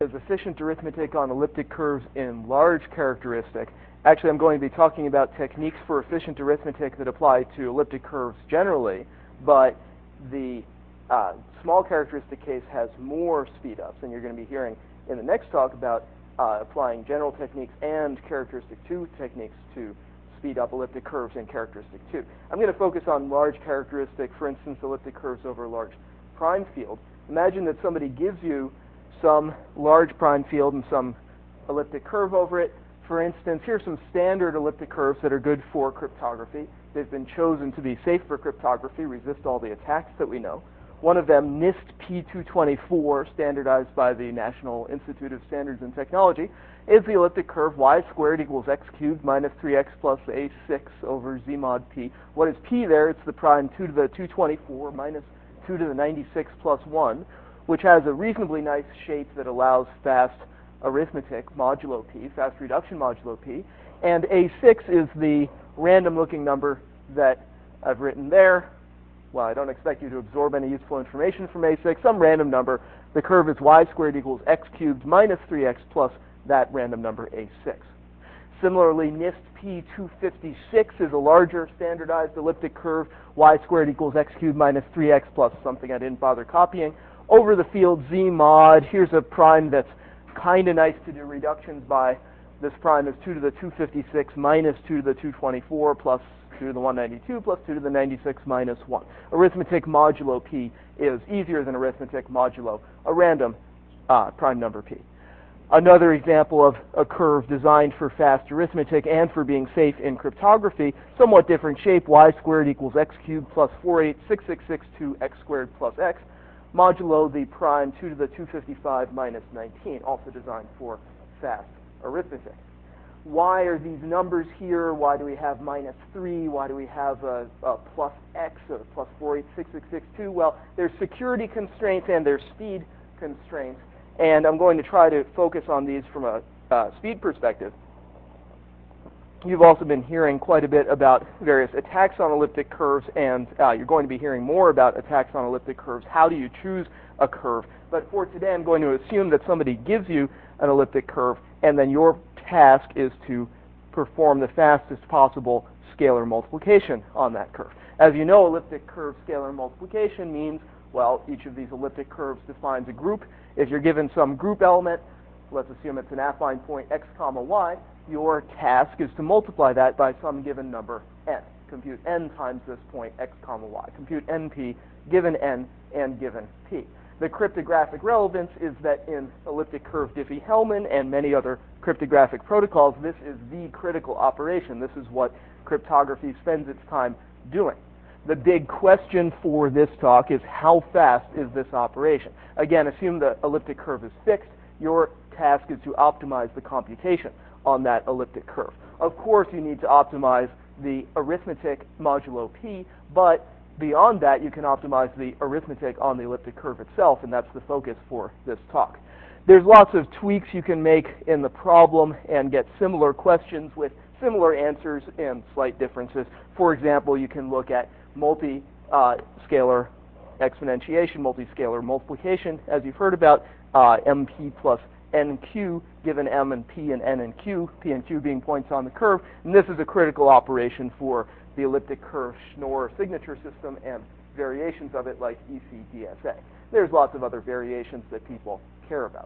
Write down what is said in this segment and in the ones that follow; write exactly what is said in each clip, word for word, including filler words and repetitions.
Is efficient arithmetic on elliptic curves in large characteristic. Actually, I'm going to be talking about techniques for efficient arithmetic that apply to elliptic curves generally, but the uh, small characteristic case has more speed-ups, and you're going to be hearing in the next talk about uh, applying general techniques and characteristic two techniques to speed up elliptic curves in characteristic two. I'm going to focus on large characteristic, for instance, elliptic curves over a large prime field. Imagine that somebody gives you some large prime field and some elliptic curve over it. For instance, here's some standard elliptic curves that are good for cryptography. They've been chosen to be safe for cryptography, resist all the attacks that we know. One of them, NIST P two twenty-four, standardized by the National Institute of Standards and Technology, is the elliptic curve y squared equals x cubed minus three x plus a six over z mod p. What is p there? It's the prime two to the two twenty-four minus two to the ninety-six plus one, which has a reasonably nice shape that allows fast arithmetic modulo p, fast reduction modulo p, and a six is the random-looking number that I've written there. Well, I don't expect you to absorb any useful information from a six, some random number. The curve is y squared equals x cubed minus three x plus that random number a six. Similarly, NIST P two fifty-six is a larger standardized elliptic curve, y squared equals x cubed minus three x plus something I didn't bother copying. Over the field z mod, here's a prime that's kind of nice to do reductions by. This prime is two to the two fifty-six minus two to the two twenty-four plus two to the one ninety-two plus two to the ninety-six minus one. Arithmetic modulo p is easier than arithmetic modulo a random uh, prime number p. Another example of a curve designed for fast arithmetic and for being safe in cryptography, somewhat different shape, y squared equals x cubed plus four eight six six six two x squared plus x, modulo the prime two to the two fifty-five minus nineteen, also designed for fast arithmetic. Why are these numbers here? Why do we have minus three? Why do we have a, a plus x, a plus four eight six six six two? Well, there's security constraints and there's speed constraints, and I'm going to try to focus on these from a uh, speed perspective. You've also been hearing quite a bit about various attacks on elliptic curves, and uh, you're going to be hearing more about attacks on elliptic curves. How do you choose a curve? But for today, I'm going to assume that somebody gives you an elliptic curve, and then your task is to perform the fastest possible scalar multiplication on that curve. As you know, elliptic curve scalar multiplication means, well, each of these elliptic curves defines a group. If you're given some group element, let's assume it's an affine point x comma y, your task is to multiply that by some given number n. Compute n times this point x comma y. Compute np given n and given p. The cryptographic relevance is that in elliptic curve Diffie-Hellman and many other cryptographic protocols, this is the critical operation. This is what cryptography spends its time doing. The big question for this talk is how fast is this operation? Again, assume the elliptic curve is fixed. Your task is to optimize the computation on that elliptic curve. Of course, you need to optimize the arithmetic modulo p, but beyond that, you can optimize the arithmetic on the elliptic curve itself, and that's the focus for this talk. There's lots of tweaks you can make in the problem and get similar questions with similar answers and slight differences. For example, you can look at multi-scalar uh, exponentiation, multi-scalar multiplication, as you've heard about, uh, mp plus nq given m and p and n and q, p and q being points on the curve, and this is a critical operation for the elliptic curve Schnorr signature system and variations of it like E C D S A. There's lots of other variations that people care about.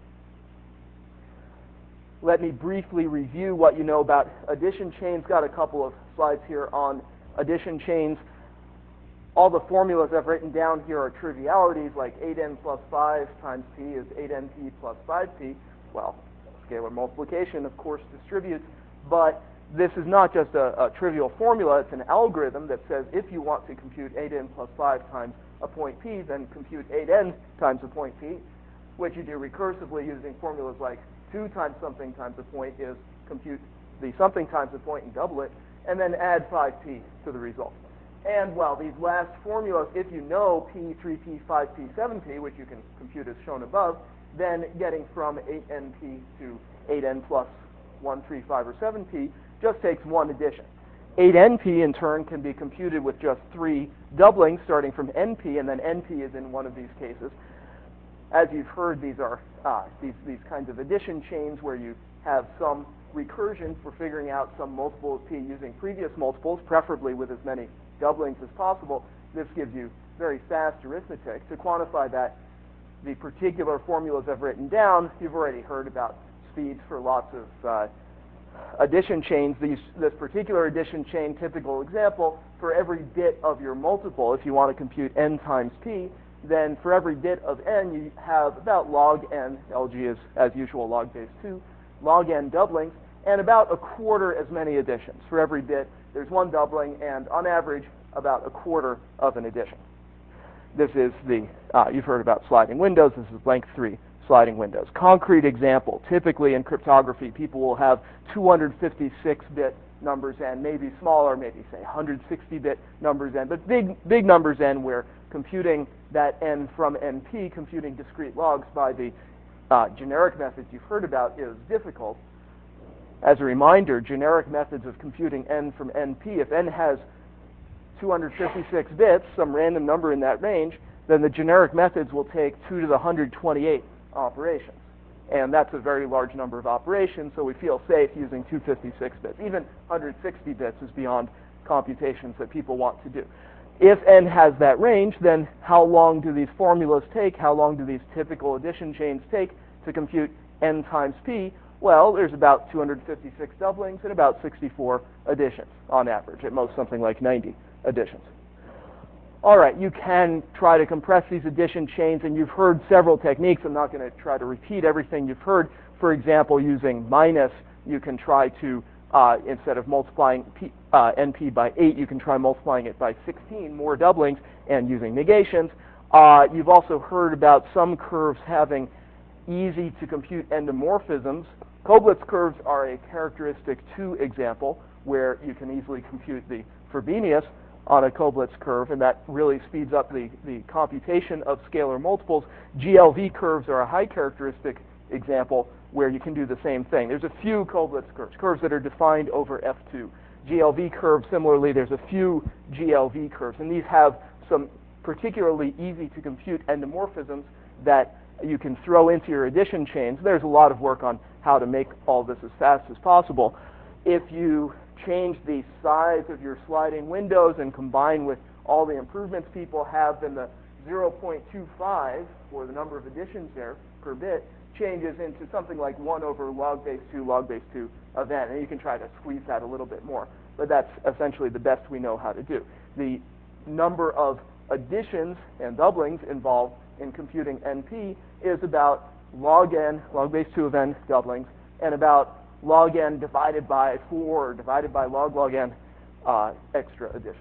Let me briefly review what you know about addition chains. Got a couple of slides here on addition chains. All the formulas I've written down here are trivialities, like eight n plus five times p is eight n p plus five p. Well, scalar multiplication, of course, distributes, but this is not just a, a trivial formula. It's an algorithm that says if you want to compute eight n plus five times a point p, then compute eight n times a point p, which you do recursively using formulas like two times something times a point is compute the something times a point and double it, and then add five p to the result. And, well, these last formulas, if you know p, three p, five p, seven p, which you can compute as shown above, then getting from eight n p to eight n plus one, three, five, or seven p just takes one addition. eight n p, in turn, can be computed with just three doublings, starting from n p, and then n p is in one of these cases. As you've heard, these are uh, these, these kinds of addition chains where you have some recursion for figuring out some multiple of p using previous multiples, preferably with as many doublings as possible. This gives you very fast arithmetic. To quantify that, the particular formulas I've written down, you've already heard about speeds for lots of uh, addition chains. These, this particular addition chain, typical example, for every bit of your multiple, if you want to compute n times p, then for every bit of n, you have about log n, L G is, as usual, log base two, log n doublings, and about a quarter as many additions. For every bit, there's one doubling, and on average, about a quarter of an addition. This is the, uh, you've heard about sliding windows. This is length three sliding windows. Concrete example, typically in cryptography, people will have two hundred fifty-six bit numbers n, maybe smaller, maybe say one hundred sixty bit numbers n, but big, big numbers n where computing that n from N P, computing discrete logs by the uh, generic methods you've heard about is difficult. As a reminder, generic methods of computing n from N P, if n has two hundred fifty-six bits, some random number in that range, then the generic methods will take two to the one hundred twenty-eight operations. And that's a very large number of operations, so we feel safe using two hundred fifty-six bits. Even one hundred sixty bits is beyond computations that people want to do. If n has that range, then how long do these formulas take? How long do these typical addition chains take to compute n times p? Well, there's about two hundred fifty-six doublings and about sixty-four additions on average, at most something like ninety additions. All right, you can try to compress these addition chains, and you've heard several techniques. I'm not going to try to repeat everything you've heard. For example, using minus, you can try to, uh, instead of multiplying P, uh, N P by eight, you can try multiplying it by sixteen, more doublings, and using negations. Uh, you've also heard about some curves having easy to compute endomorphisms. Koblitz curves are a characteristic two example where you can easily compute the Frobenius on a Koblitz curve, and that really speeds up the, the computation of scalar multiples. G L V curves are a high characteristic example where you can do the same thing. There's a few Koblitz curves, curves that are defined over F two. G L V curves, similarly, there's a few G L V curves, and these have some particularly easy to compute endomorphisms that you can throw into your addition chains. There's a lot of work on how to make all this as fast as possible. If you change the size of your sliding windows and combine with all the improvements people have, then the zero point two five, or the number of additions there per bit, changes into something like one over log base two, log base two of n. And you can try to squeeze that a little bit more, but that's essentially the best we know how to do. The number of additions and doublings involved in computing N P is about log n, log base two of n doublings, and about log n divided by four, or divided by log log n uh, extra additions.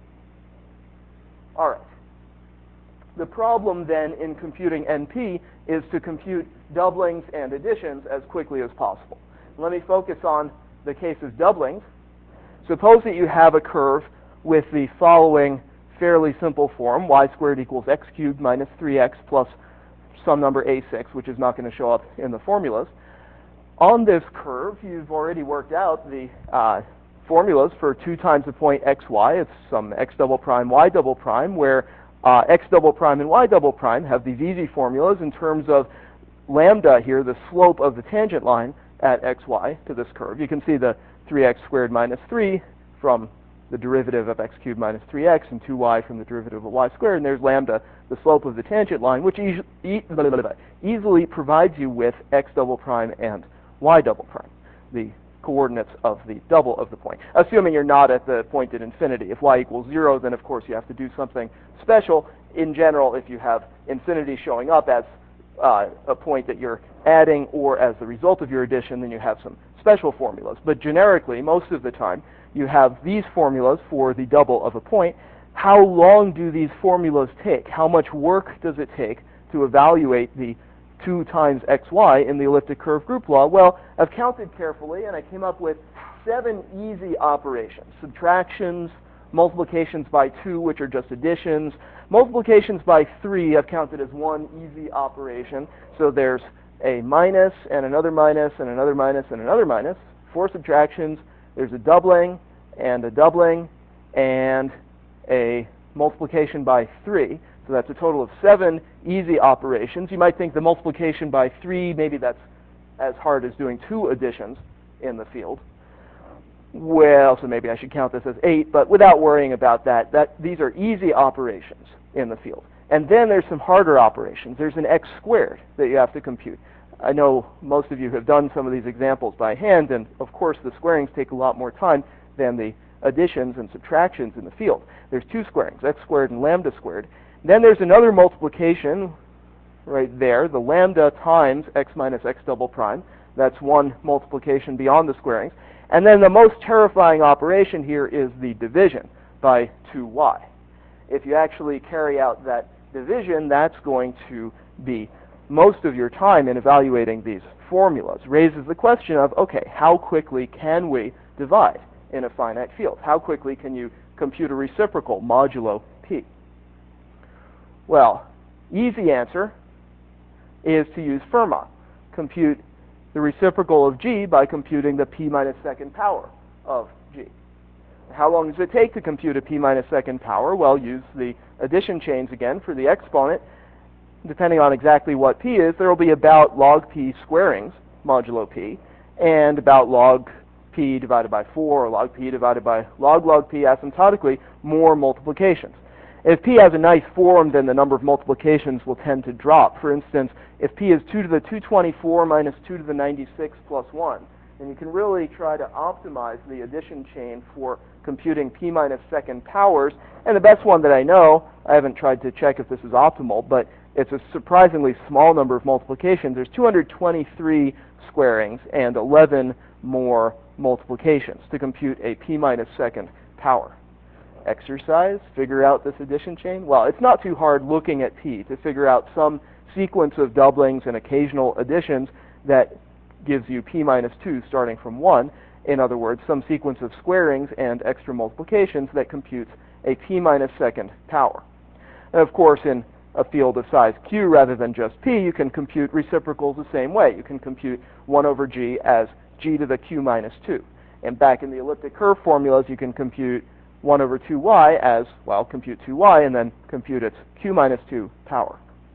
All right. The problem then in computing N P is to compute doublings and additions as quickly as possible. Let me focus on the case of doublings. Suppose that you have a curve with the following fairly simple form: y squared equals x cubed minus three x plus some number a six, which is not going to show up in the formulas. On this curve, you've already worked out the uh, formulas for two times the point xy. It's some x double prime, y double prime, where uh, x double prime and y double prime have these easy formulas in terms of lambda here, the slope of the tangent line at xy to this curve. You can see the three x squared minus three from the derivative of x cubed minus three x, and two y from the derivative of y squared, and there's lambda, the slope of the tangent line, which e e blah, blah, blah, easily provides you with x double prime and y double prime, the coordinates of the double of the point, assuming you're not at the point at infinity. If y equals zero, then of course you have to do something special. In general, if you have infinity showing up as uh, a point that you're adding or as the result of your addition, then you have some special formulas. But generically, most of the time, you have these formulas for the double of a point. How long do these formulas take? How much work does it take to evaluate the two times xy in the elliptic curve group law? Well, I've counted carefully, and I came up with seven easy operations. Subtractions, multiplications by two, which are just additions. Multiplications by three I've counted as one easy operation. So there's a minus, and another minus, and another minus, and another minus. Four subtractions. There's a doubling, and a doubling, and a multiplication by three. So So that's a total of seven easy operations. You might think the multiplication by three, maybe that's as hard as doing two additions in the field. Well, so maybe I should count this as eight, but without worrying about that, that these are easy operations in the field. And then there's some harder operations. There's an x squared that you have to compute. I know most of you have done some of these examples by hand, and of course the squarings take a lot more time than the additions and subtractions in the field. There's two squarings, x squared and lambda squared. Then there's another multiplication right there, the lambda times x minus x double prime. That's one multiplication beyond the squarings. And then the most terrifying operation here is the division by two y. If you actually carry out that division, that's going to be most of your time in evaluating these formulas. Raises the question of, okay, how quickly can we divide in a finite field? How quickly can you compute a reciprocal modulo p? Well, easy answer is to use Fermat. Compute the reciprocal of g by computing the p minus second power of g. How long does it take to compute a p minus second power? Well, use the addition chains again for the exponent. Depending on exactly what p is, there will be about log p squarings, modulo p, and about log p divided by four, or log p divided by log log p asymptotically, more multiplications. If p has a nice form, then the number of multiplications will tend to drop. For instance, if p is two to the two hundred twenty-four minus two to the ninety-six plus one, then you can really try to optimize the addition chain for computing p minus second powers. And the best one that I know, I haven't tried to check if this is optimal, but it's a surprisingly small number of multiplications. There's two hundred twenty-three squarings and eleven more multiplications to compute a p minus second power. Exercise, figure out this addition chain? Well, it's not too hard looking at p to figure out some sequence of doublings and occasional additions that gives you p minus two starting from one. In other words, some sequence of squarings and extra multiplications that computes a p minus second power. And of course, in a field of size q rather than just p, you can compute reciprocals the same way. You can compute one over g as g to the q minus two. And back in the elliptic curve formulas, you can compute one over two y as, well, compute two y and then compute its q minus two power.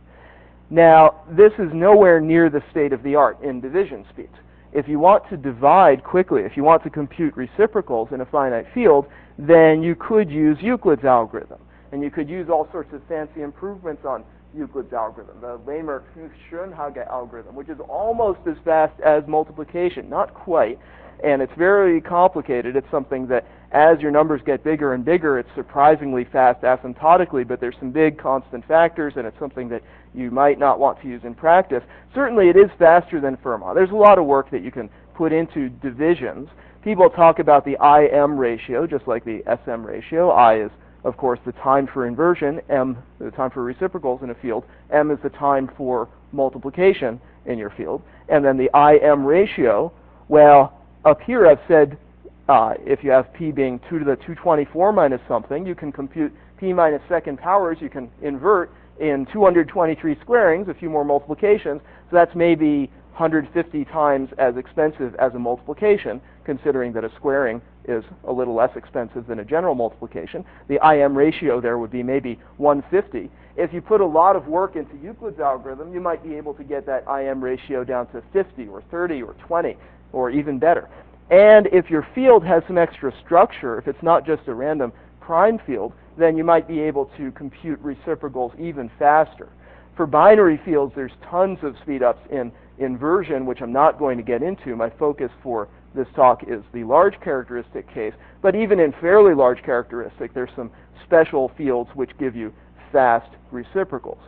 Now, this is nowhere near the state of the art in division speeds. If you want to divide quickly, if you want to compute reciprocals in a finite field, then you could use Euclid's algorithm. And you could use all sorts of fancy improvements on Euclid's algorithm, the Lamer-Schönhage algorithm, which is almost as fast as multiplication, not quite. And it's very complicated. It's something that as your numbers get bigger and bigger, it's surprisingly fast asymptotically, but there's some big constant factors, and it's something that you might not want to use in practice. Certainly it is faster than Fermat. There's a lot of work that you can put into divisions. People talk about the I M ratio, just like the S M ratio. I is, of course, the time for inversion, M, the time for reciprocals in a field, M is the time for multiplication in your field. And then the I M ratio, well, up here I've said uh, if you have p being two to the two hundred twenty-four minus something, you can compute p minus second powers. You can invert in two hundred twenty-three squarings, a few more multiplications. So that's maybe one hundred fifty times as expensive as a multiplication, considering that a squaring is a little less expensive than a general multiplication. The I M ratio there would be maybe one hundred fifty. If you put a lot of work into Euclid's algorithm, you might be able to get that I M ratio down to fifty or thirty or twenty, or even better. And if your field has some extra structure, if it's not just a random prime field, then you might be able to compute reciprocals even faster. For binary fields, there's tons of speedups in inversion, which I'm not going to get into. My focus for this talk is the large characteristic case. But even in fairly large characteristic, there's some special fields which give you fast reciprocals.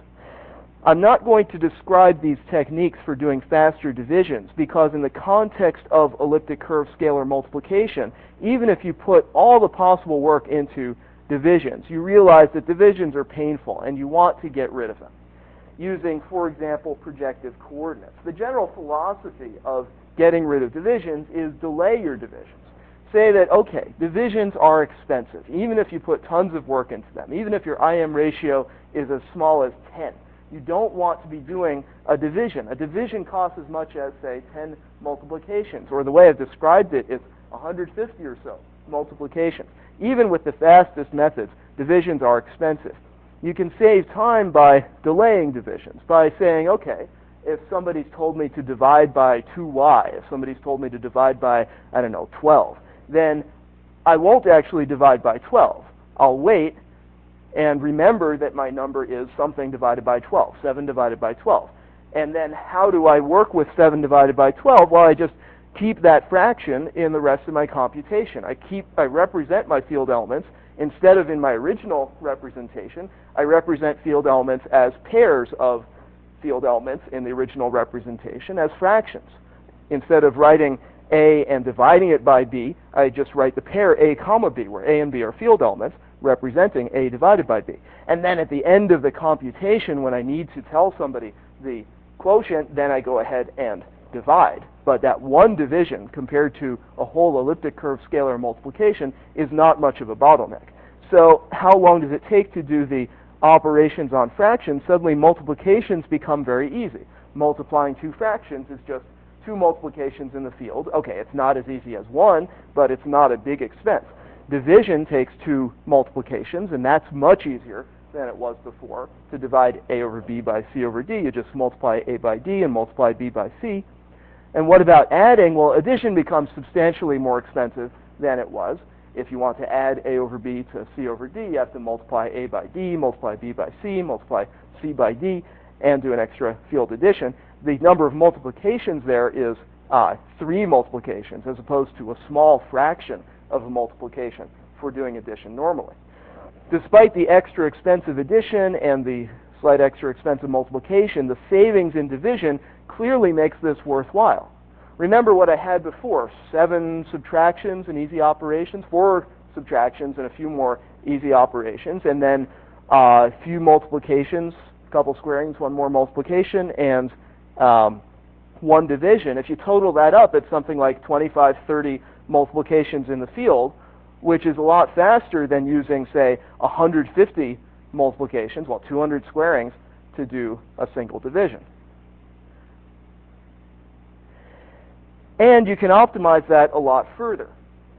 I'm not going to describe these techniques for doing faster divisions because in the context of elliptic curve scalar multiplication, even if you put all the possible work into divisions, you realize that divisions are painful and you want to get rid of them. Using, for example, projective coordinates. The general philosophy of getting rid of divisions is delay your divisions. Say that, okay, divisions are expensive, even if you put tons of work into them, even if your I M ratio is as small as ten. You don't want to be doing a division. A division costs as much as, say, ten multiplications, or the way I've described it is one hundred fifty or so multiplications. Even with the fastest methods, divisions are expensive. You can save time by delaying divisions, by saying, okay, if somebody's told me to divide by two y, if somebody's told me to divide by, I don't know, twelve, then I won't actually divide by twelve. I'll wait and remember that my number is something divided by twelve, seven divided by twelve. And then how do I work with seven divided by twelve? Well, I just keep that fraction in the rest of my computation. I keep, I represent my field elements. Instead of in my original representation, I represent field elements as pairs of field elements in the original representation as fractions. Instead of writing A and dividing it by B, I just write the pair A comma B, where A and B are field elements representing A divided by B. And then at the end of the computation, when I need to tell somebody the quotient, then I go ahead and divide. But that one division compared to a whole elliptic curve scalar multiplication is not much of a bottleneck. So how long does it take to do the operations on fractions? Suddenly multiplications become very easy. Multiplying two fractions is just two multiplications in the field. Okay, it's not as easy as one, but it's not a big expense. Division takes two multiplications, and that's much easier than it was before. To divide A over B by C over D, you just multiply A by D and multiply B by C. And what about adding? Well, addition becomes substantially more expensive than it was. If you want to add A over B to C over D, you have to multiply A by D, multiply B by C, multiply C by D, and do an extra field addition. The number of multiplications there is uh, three multiplications as opposed to a small fraction of a multiplication for doing addition normally. Despite the extra expensive addition and the slight extra expensive multiplication, the savings in division clearly makes this worthwhile. Remember what I had before, seven subtractions and easy operations, four subtractions and a few more easy operations, and then uh, a few multiplications, a couple squarings, one more multiplication, and um, one division. If you total that up, it's something like twenty-five, thirty multiplications in the field, which is a lot faster than using, say, one hundred fifty multiplications, well, two hundred squarings, to do a single division. And you can optimize that a lot further.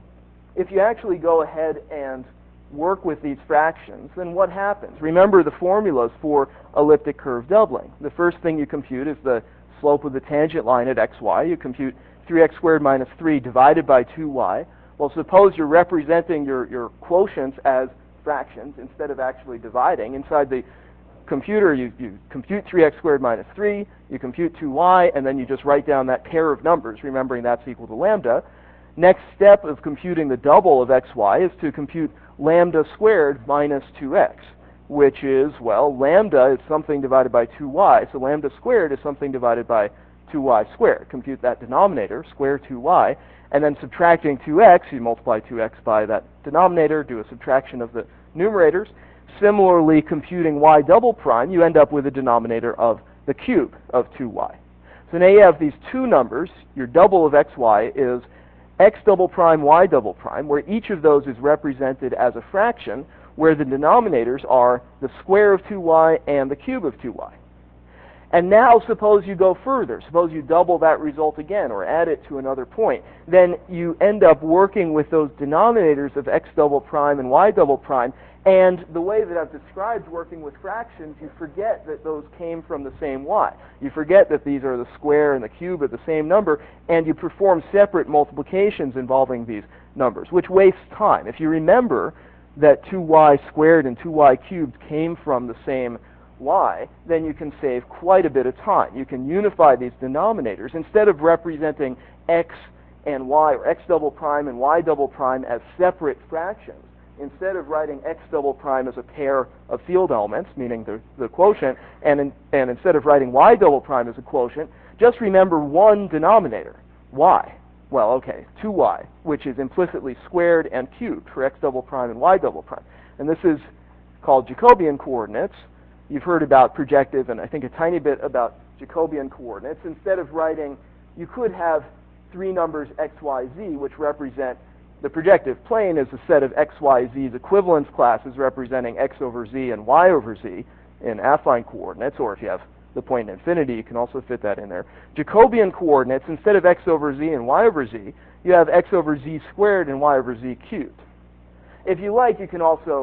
If you actually go ahead and work with these fractions, then what happens? Remember the formulas for elliptic curve doubling. The first thing you compute is the slope of the tangent line at xy. You compute three x squared minus three divided by two y. Well, suppose you're representing your, your quotients as fractions instead of actually dividing. Inside the computer, you, you compute three x squared minus three, you compute two y, and then you just write down that pair of numbers, remembering that's equal to lambda. Next step of computing the double of xy is to compute lambda squared minus two x, which is, well, lambda is something divided by two y, so lambda squared is something divided by two y squared. Compute that denominator, square two y, and then subtracting two x, you multiply two x by that denominator, do a subtraction of the numerators. Similarly, computing y double prime, you end up with a denominator of the cube of two y. So now you have these two numbers. Your double of xy is x double prime, y double prime, where each of those is represented as a fraction, where the denominators are the square of two y and the cube of two y. And now suppose you go further. Suppose you double that result again or add it to another point. Then you end up working with those denominators of x double prime and y double prime. And the way that I've described working with fractions, you forget that those came from the same y. You forget that these are the square and the cube of the same number, and you perform separate multiplications involving these numbers, which wastes time. If you remember that two y squared and two y cubed came from the same y, then you can save quite a bit of time. You can unify these denominators. Instead of representing x and y, or x double prime and y double prime as separate fractions, instead of writing x double prime as a pair of field elements, meaning the, the quotient, and, in, and instead of writing y double prime as a quotient, just remember one denominator, y. Well, okay, two y, which is implicitly squared and cubed for x double prime and y double prime. And this is called Jacobian coordinates. You've heard about projective and I think a tiny bit about Jacobian coordinates. Instead of writing, you could have three numbers x, y, z, which represent the projective plane is a set of x, y, z's equivalence classes representing x over z and y over z in affine coordinates, or if you have the point in infinity, you can also fit that in there. Jacobian coordinates, instead of x over z and y over z, you have x over z squared and y over z cubed. If you like, you can also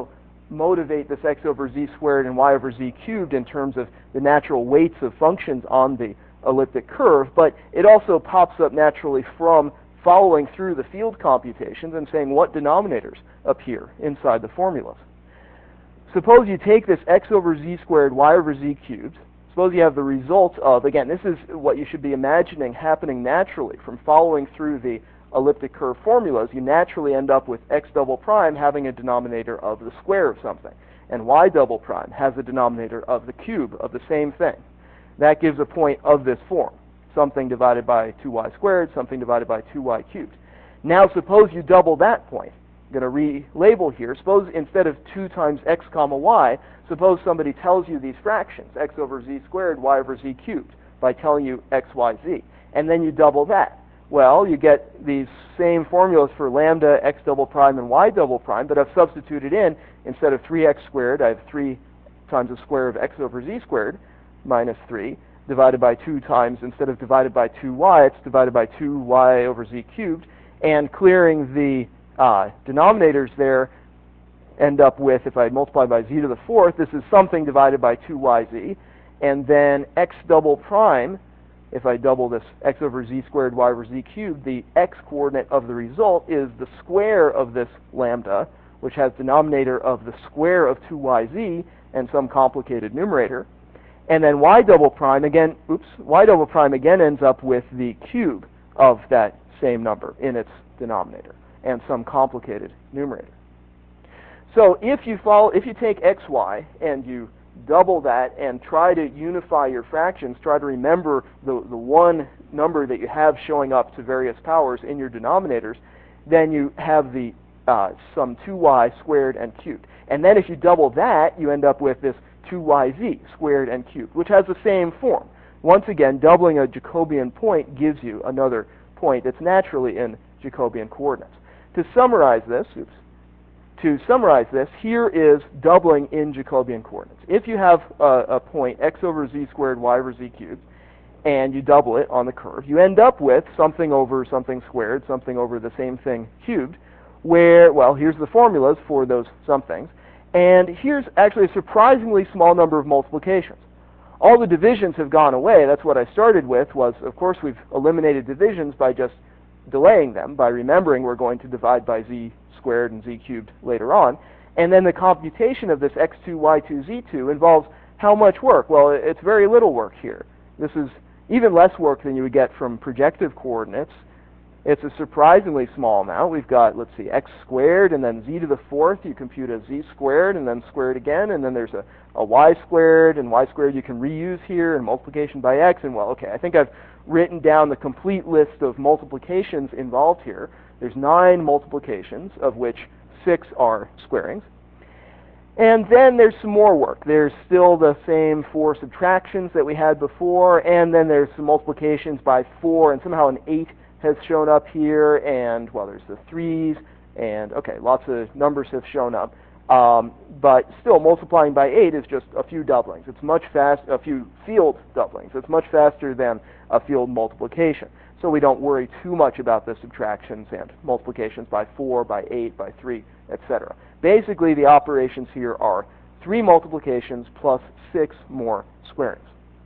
motivate this x over z squared and y over z cubed in terms of the natural weights of functions on the elliptic curve, but it also pops up naturally from following through the field computations and saying what denominators appear inside the formulas. Suppose you take this x over z squared, y over z cubed. Suppose you have the result of, again, this is what you should be imagining happening naturally from following through the elliptic curve formulas. You naturally end up with x double prime having a denominator of the square of something, and y double prime has a denominator of the cube of the same thing. That gives a point of this form, something divided by two y squared, something divided by two y cubed. Now suppose you double that point. I'm going to relabel here. Suppose instead of two times x comma y, suppose somebody tells you these fractions, x over z squared, y over z cubed, by telling you x, y, z. And then you double that. Well, you get these same formulas for lambda, x double prime, and y double prime, but I've substituted in, instead of three x squared, I have three times the square of x over z squared minus three, divided by two times, instead of divided by two y, it's divided by two y over z cubed, and clearing the uh, denominators there, end up with, if I multiply by z to the fourth, this is something divided by two y z, and then x double prime, if I double this x over z squared, y over z cubed, the x coordinate of the result is the square of this lambda, which has denominator of the square of two y z and some complicated numerator. And then y double prime, again, oops, y double prime again ends up with the cube of that same number in its denominator and some complicated numerator. So if you follow, if you take xy and you double that and try to unify your fractions, try to remember the, the one number that you have showing up to various powers in your denominators, then you have the uh, sum two y squared and cubed. And then if you double that, you end up with this two y z squared and cubed, which has the same form. Once again, doubling a Jacobian point gives you another point that's naturally in Jacobian coordinates. To summarize this, oops, To summarize this, here is doubling in Jacobian coordinates. If you have a, a point x over z squared, y over z cubed, and you double it on the curve, you end up with something over something squared, something over the same thing cubed, where, well, here's the formulas for those somethings, and here's actually a surprisingly small number of multiplications. All the divisions have gone away. That's what I started with, was, of course, we've eliminated divisions by just delaying them, by remembering we're going to divide by z squared and z cubed later on. And then the computation of this x two, y two, z two involves how much work? Well, it's very little work here. This is even less work than you would get from projective coordinates. It's a surprisingly small amount. We've got, let's see, x squared and then z to the fourth. You compute as z squared and then squared again, and then there's a, a y squared, and y squared you can reuse here, and multiplication by x. And well, okay, I think I've written down the complete list of multiplications involved here. There's nine multiplications, of which six are squarings. And then there's some more work. There's still the same four subtractions that we had before, and then there's some multiplications by four, and somehow an eight has shown up here, and, well, there's the threes, and, okay, lots of numbers have shown up. Um, but still, multiplying by eight is just a few doublings. It's much fast, a few field doublings. It's much faster than a field multiplication. So we don't worry too much about the subtractions and multiplications by four, by eight, by three, et cetera. Basically, the operations here are three multiplications plus six more squarings.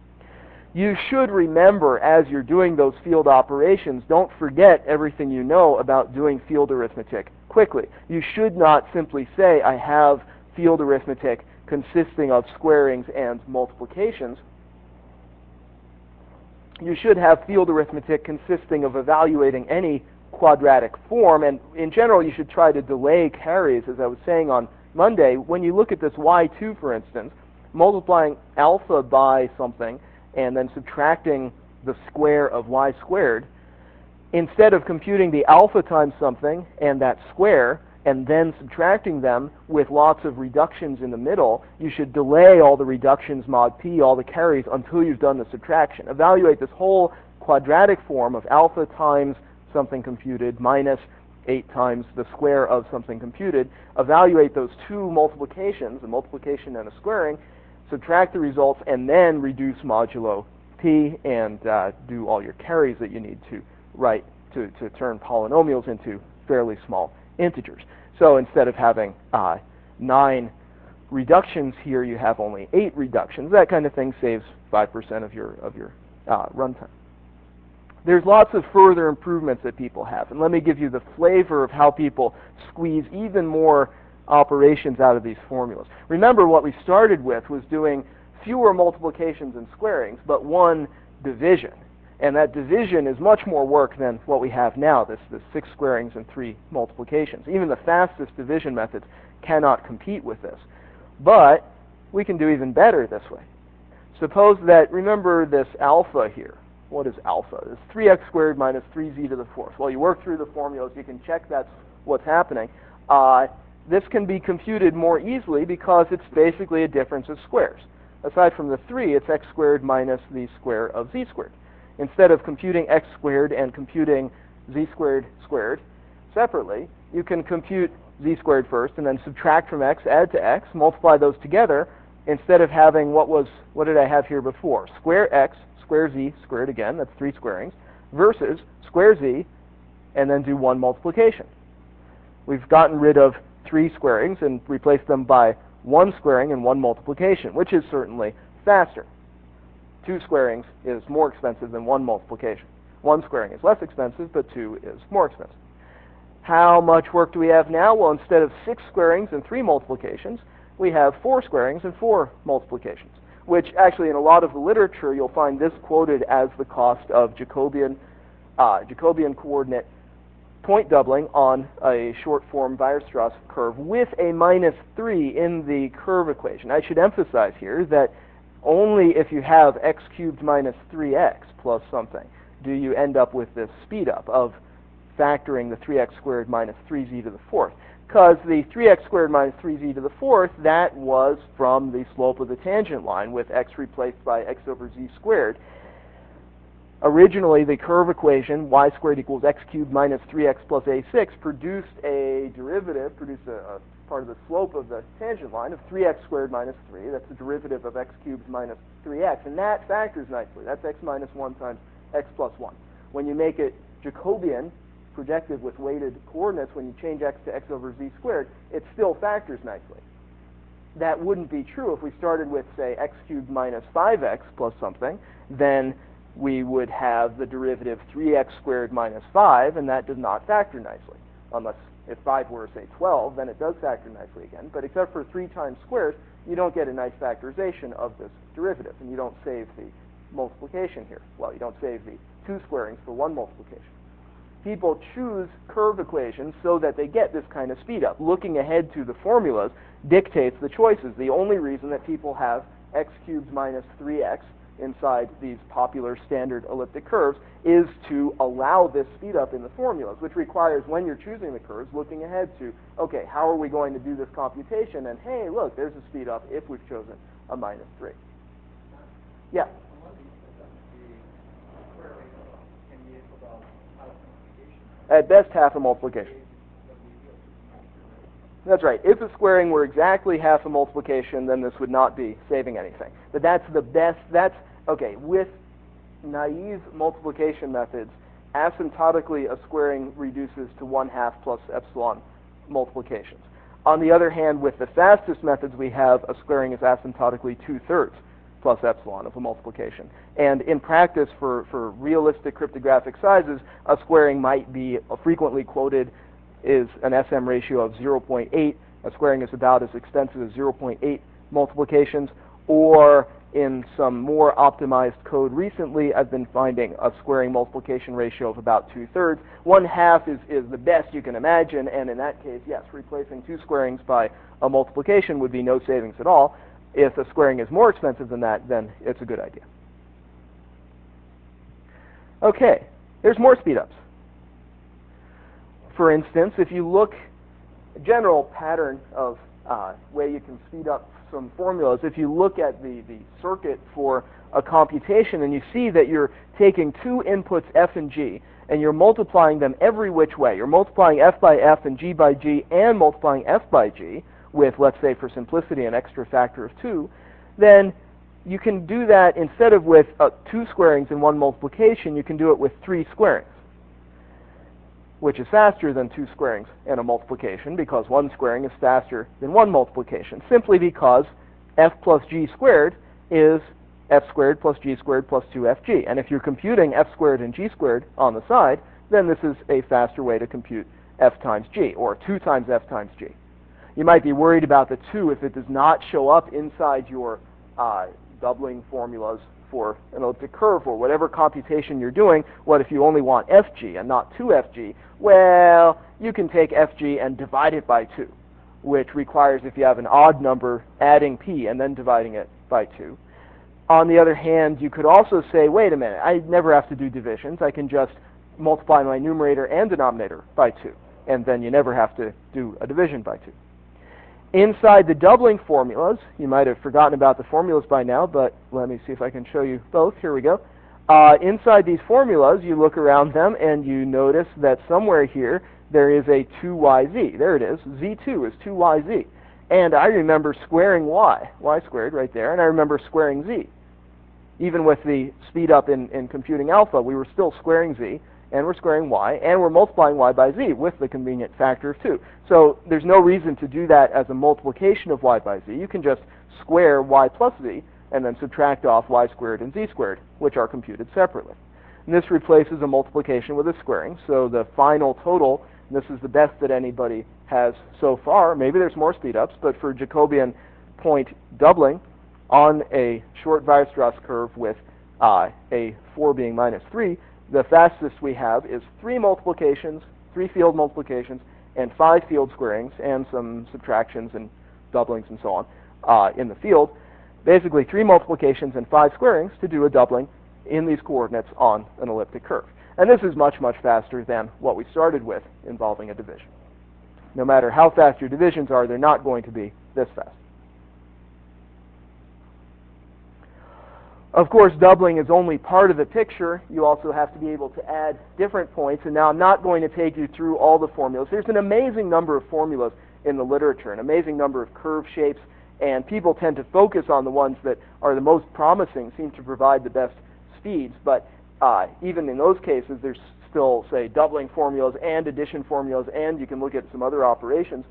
You should remember, as you're doing those field operations, don't forget everything you know about doing field arithmetic quickly. You should not simply say, I have field arithmetic consisting of squarings and multiplications. You should have field arithmetic consisting of evaluating any quadratic form, and in general you should try to delay carries, as I was saying on Monday. When you look at this y two, for instance, multiplying alpha by something and then subtracting the square of y squared, instead of computing the alpha times something and that square and then subtracting them with lots of reductions in the middle, you should delay all the reductions mod p, all the carries, until you've done the subtraction. Evaluate this whole quadratic form of alpha times something computed minus eight times the square of something computed. Evaluate those two multiplications, a multiplication and a squaring, subtract the results, and then reduce modulo p and uh, do all your carries that you need to write to, to turn polynomials into fairly small integers. So instead of having uh, nine reductions here, you have only eight reductions. That kind of thing saves five percent of your, of your uh, runtime. There's lots of further improvements that people have, and let me give you the flavor of how people squeeze even more operations out of these formulas. Remember, what we started with was doing fewer multiplications and squarings, but one division. And that division is much more work than what we have now, this, this six squarings and three multiplications. Even the fastest division methods cannot compete with this. But we can do even better this way. Suppose that, remember this alpha here. What is alpha? It's three x squared minus three z to the fourth. Well, you work through the formulas, you can check that's what's happening. Uh, this can be computed more easily because it's basically a difference of squares. Aside from the three, it's x squared minus the square of z squared. Instead of computing x squared and computing z squared squared separately, you can compute z squared first and then subtract from x, add to x, multiply those together, instead of having what was, what did I have here before? Square x, square z squared again, that's three squarings, versus square z, and then do one multiplication. We've gotten rid of three squarings and replaced them by one squaring and one multiplication, which is certainly faster. Two squarings is more expensive than one multiplication. One squaring is less expensive, but two is more expensive. How much work do we have now? Well, instead of six squarings and three multiplications, we have four squarings and four multiplications, which actually in a lot of the literature you'll find this quoted as the cost of Jacobian, uh, Jacobian coordinate point doubling on a short form Weierstrass curve with a minus three in the curve equation. I should emphasize here that only if you have x cubed minus three x plus something do you end up with this speed up of factoring the three x squared minus three z to the fourth. Because the three x squared minus three z to the fourth, that was from the slope of the tangent line with x replaced by x over z squared. Originally, the curve equation, y squared equals x cubed minus three x plus a six, produced a derivative, produced a, a part of the slope of the tangent line of three x squared minus three. That's the derivative of x cubed minus three x. And that factors nicely. That's x minus one times x plus one. When you make it Jacobian, projective with weighted coordinates, when you change x to x over z squared, it still factors nicely. That wouldn't be true if we started with, say, x cubed minus five x plus something. Then we would have the derivative three x squared minus five, and that does not factor nicely. Unless if five were, say, twelve, then it does factor nicely again. But except for three times squares, you don't get a nice factorization of this derivative, and you don't save the multiplication here. Well, you don't save the two squarings for one multiplication. People choose curve equations so that they get this kind of speed up. Looking ahead to the formulas dictates the choices. The only reason that people have x cubed minus three x inside these popular standard elliptic curves is to allow this speed up in the formulas, which requires, when you're choosing the curves, looking ahead to, okay, how are we going to do this computation? And hey, look, there's a speed up if we've chosen a minus three. Yeah? At best, half a multiplication. That's right. If the squaring were exactly half a multiplication, then this would not be saving anything. But that's the best, that's, okay, with naive multiplication methods, asymptotically a squaring reduces to one half plus epsilon multiplications. On the other hand, with the fastest methods we have, a squaring is asymptotically two-thirds plus epsilon of a multiplication. And in practice, for, for realistic cryptographic sizes, a squaring might be frequently quoted is an S M ratio of zero point eight. A squaring is about as expensive as zero point eight multiplications. Or in some more optimized code recently, I've been finding a squaring multiplication ratio of about two-thirds. One half is, is the best you can imagine, and in that case, yes, replacing two squarings by a multiplication would be no savings at all. If a squaring is more expensive than that, then it's a good idea. Okay, there's more speedups. For instance, if you look, a general pattern of uh, way you can speed up some formulas, if you look at the, the circuit for a computation and you see that you're taking two inputs f and g and you're multiplying them every which way. You're multiplying f by f and g by g and multiplying f by g with, let's say for simplicity, an extra factor of two, then you can do that instead of with uh, two squarings and one multiplication, you can do it with three squarings. which is faster than two squarings and a multiplication, because one squaring is faster than one multiplication, simply because f plus g squared is f squared plus g squared plus two f g. And if you're computing f squared and g squared on the side, then this is a faster way to compute f times g, or two times f times g. You might be worried about the two if it does not show up inside your uh, doubling formulas for an elliptic curve or whatever computation you're doing. What if you only want fg and not two f g? Well, you can take fg and divide it by two, which requires, if you have an odd number, adding p and then dividing it by two. On the other hand, you could also say, wait a minute, I never have to do divisions. I can just multiply my numerator and denominator by two, and then you never have to do a division by two. Inside the doubling formulas, you might have forgotten about the formulas by now, but let me see if I can show you both. Here we go. Uh, inside these formulas, you look around them and you notice that somewhere here there is a two y z. There it is. z two is two y z. And I remember squaring y, y squared right there, and I remember squaring z. Even with the speed up in, in computing alpha, we were still squaring z, and we're squaring y, and we're multiplying y by z with the convenient factor of two. So there's no reason to do that as a multiplication of y by z. You can just square y plus z, and then subtract off y squared and z squared, which are computed separately. And this replaces a multiplication with a squaring, so the final total, and this is the best that anybody has so far, maybe there's more speed-ups, but for Jacobian point doubling on a short Weierstrass curve with uh, a four being minus three, the fastest we have is three multiplications, three field multiplications, and five field squarings, and some subtractions and doublings and so on uh, in the field. Basically, three multiplications and five squarings to do a doubling in these coordinates on an elliptic curve. And this is much, much faster than what we started with involving a division. No matter how fast your divisions are, they're not going to be this fast. Of course, doubling is only part of the picture. You also have to be able to add different points. And now I'm not going to take you through all the formulas. There's an amazing number of formulas in the literature, an amazing number of curve shapes, and people tend to focus on the ones that are the most promising, seem to provide the best speeds. But uh, even in those cases, there's still, say, doubling formulas and addition formulas, and you can look at some other operations.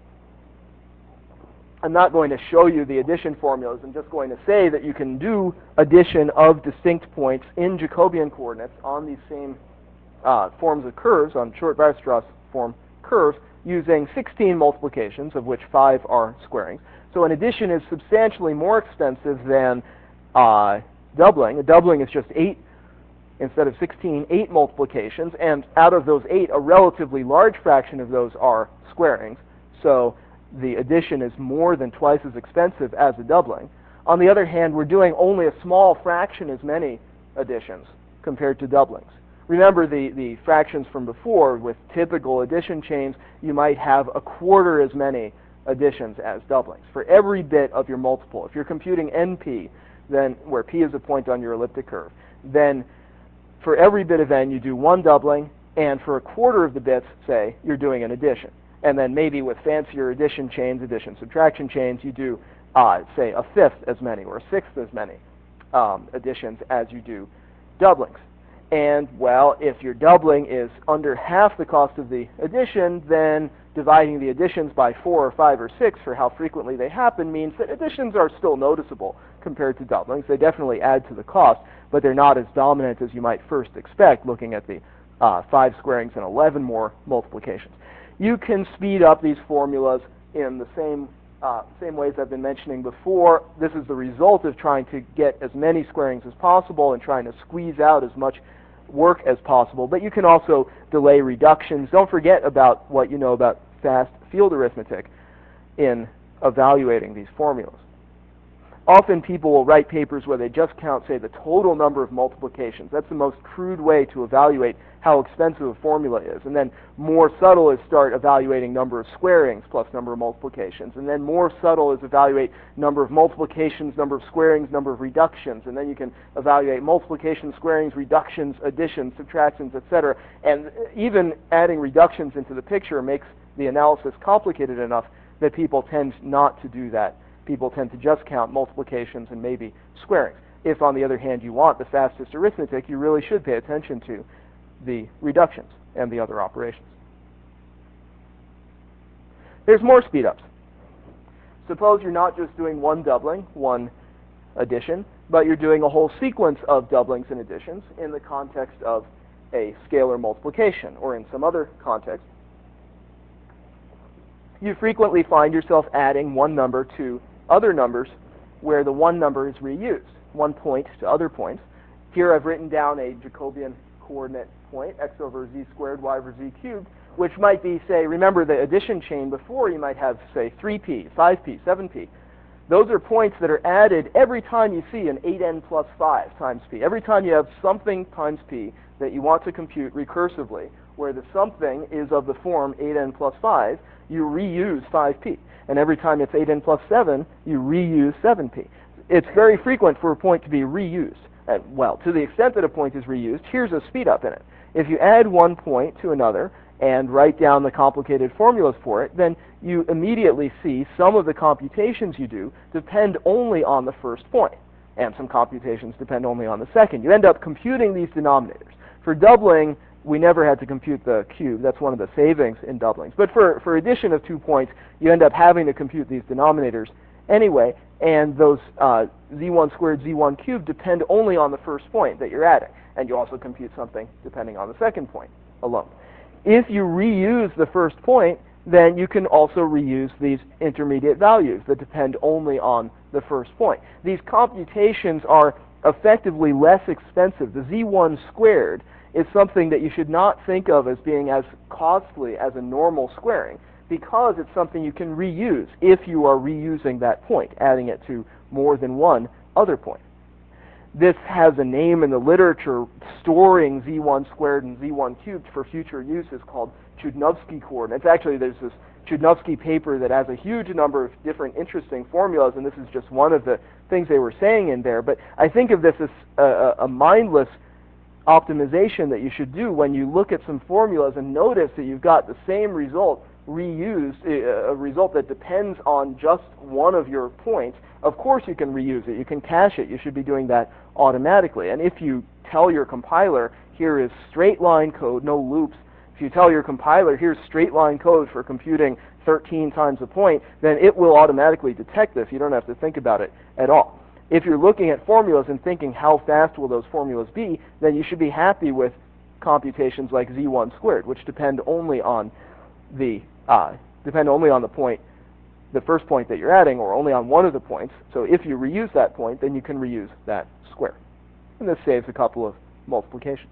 I'm not going to show you the addition formulas. I'm just going to say that you can do addition of distinct points in Jacobian coordinates on these same uh, forms of curves, on short Weierstrass form curves, using sixteen multiplications, of which five are squarings. So an addition is substantially more expensive than uh, doubling. A doubling is just eight instead of sixteen, eight multiplications, and out of those eight, a relatively large fraction of those are squarings. So the addition is more than twice as expensive as a doubling. On the other hand, we're doing only a small fraction as many additions compared to doublings. Remember the, the fractions from before. With typical addition chains, you might have a quarter as many additions as doublings. For every bit of your multiple, if you're computing N P, then where P is a point on your elliptic curve, then for every bit of N you do one doubling, and for a quarter of the bits, say, you're doing an addition. And then maybe with fancier addition chains, addition subtraction chains, you do, uh, say, a fifth as many or a sixth as many um, additions as you do doublings. And, well, if your doubling is under half the cost of the addition, then dividing the additions by four or five or six for how frequently they happen means that additions are still noticeable compared to doublings. They definitely add to the cost, but they're not as dominant as you might first expect looking at the uh, five squarings and eleven more multiplications. You can speed up these formulas in the same uh, same ways I've been mentioning before. This is the result of trying to get as many squarings as possible and trying to squeeze out as much work as possible. But you can also delay reductions. Don't forget about what you know about fast field arithmetic in evaluating these formulas. Often people will write papers where they just count, say, the total number of multiplications. That's the most crude way to evaluate how expensive a formula is. And then more subtle is start evaluating number of squarings plus number of multiplications. And then more subtle is evaluate number of multiplications, number of squarings, number of reductions. And then you can evaluate multiplications, squarings, reductions, additions, subtractions, et cetera. And even adding reductions into the picture makes the analysis complicated enough that people tend not to do that. People tend to just count multiplications and maybe squarings. If, on the other hand, you want the fastest arithmetic, you really should pay attention to the reductions. and the other operations. There's more speedups. Suppose you're not just doing one doubling, one addition, but you're doing a whole sequence of doublings and additions in the context of a scalar multiplication or in some other context. You frequently find yourself adding one number to other numbers where the one number is reused, one point to other points. Here I've written down a Jacobian coordinate point, x over z squared, y over z cubed, which might be, say, remember the addition chain before, you might have, say, three p, five p, seven p. Those are points that are added every time you see an eight n plus five times p. Every time you have something times p that you want to compute recursively, where the something is of the form eight n plus five, you reuse five p. And every time it's eight n plus seven, you reuse seven p. It's very frequent for a point to be reused. And, well, to the extent that a point is reused, here's a speed up in it. If you add one point to another and write down the complicated formulas for it, then you immediately see some of the computations you do depend only on the first point, and some computations depend only on the second. You end up computing these denominators. For doubling, we never had to compute the cube. That's one of the savings in doublings. But for, for addition of two points, you end up having to compute these denominators anyway, and those uh, z one squared, z one cubed depend only on the first point that you're adding. And you also compute something depending on the second point alone. If you reuse the first point, then you can also reuse these intermediate values that depend only on the first point. These computations are effectively less expensive. The z one squared is something that you should not think of as being as costly as a normal squaring, because it's something you can reuse if you are reusing that point, adding it to more than one other point. This has a name in the literature. Storing z one squared and z one cubed for future use is called Chudnovsky coordinates. Actually, there's this Chudnovsky paper that has a huge number of different interesting formulas, and this is just one of the things they were saying in there. But I think of this as a, a mindless optimization that you should do when you look at some formulas and notice that you've got the same result reused, a result that depends on just one of your points. Of course you can reuse it. You can cache it. You should be doing that automatically. And if you tell your compiler, here is straight line code, no loops, if you tell your compiler, here's straight line code for computing thirteen times a point, then it will automatically detect this. You don't have to think about it at all. If you're looking at formulas and thinking how fast will those formulas be, then you should be happy with computations like z one squared, which depend only on the uh, depend only on the point, the first point that you're adding, or only on one of the points. So if you reuse that point, then you can reuse that square. And this saves a couple of multiplications.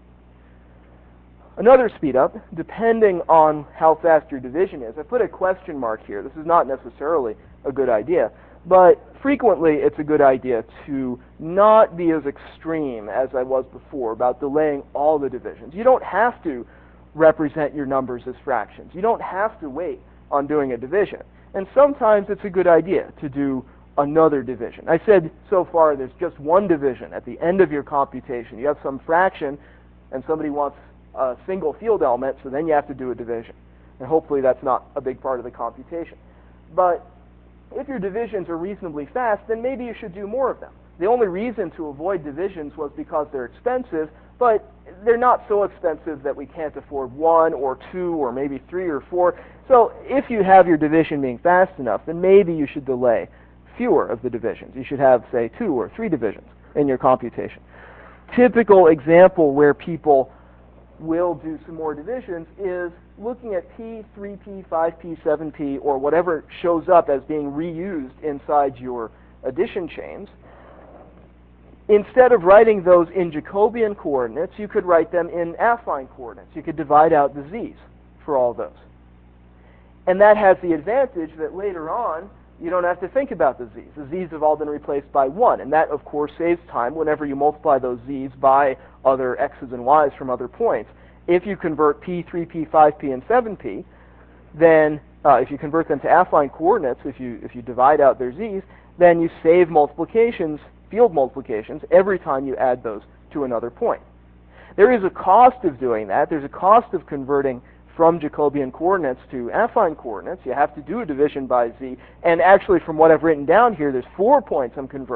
Another speed up, depending on how fast your division is. I put a question mark here. This is not necessarily a good idea, but frequently it's a good idea to not be as extreme as I was before about delaying all the divisions. You don't have to represent your numbers as fractions. You don't have to wait on doing a division. And sometimes it's a good idea to do another division. I said so far there's just one division at the end of your computation. You have some fraction and somebody wants a single field element, so then you have to do a division. And hopefully that's not a big part of the computation. But if your divisions are reasonably fast, then maybe you should do more of them. The only reason to avoid divisions was because they're expensive, but they're not so expensive that we can't afford one or two or maybe three or four. So if you have your division being fast enough, then maybe you should delay fewer of the divisions. You should have, say, two or three divisions in your computation. Typical example where people will do some more divisions is looking at p, three p, five p, seven p, or whatever shows up as being reused inside your addition chains. Instead of writing those in Jacobian coordinates, you could write them in affine coordinates. You could divide out the z's for all those. And that has the advantage that later on, you don't have to think about the z's. The z's have all been replaced by one, and that, of course, saves time whenever you multiply those z's by other x's and y's from other points. If you convert p, three p, five p, and seven p, then uh, if you convert them to affine coordinates, if you, if you divide out their z's, then you save multiplications, field multiplications, every time you add those to another point. There is a cost of doing that. There's a cost of converting from Jacobian coordinates to affine coordinates. You have to do a division by z, and actually from what I've written down here, there's four points I'm converting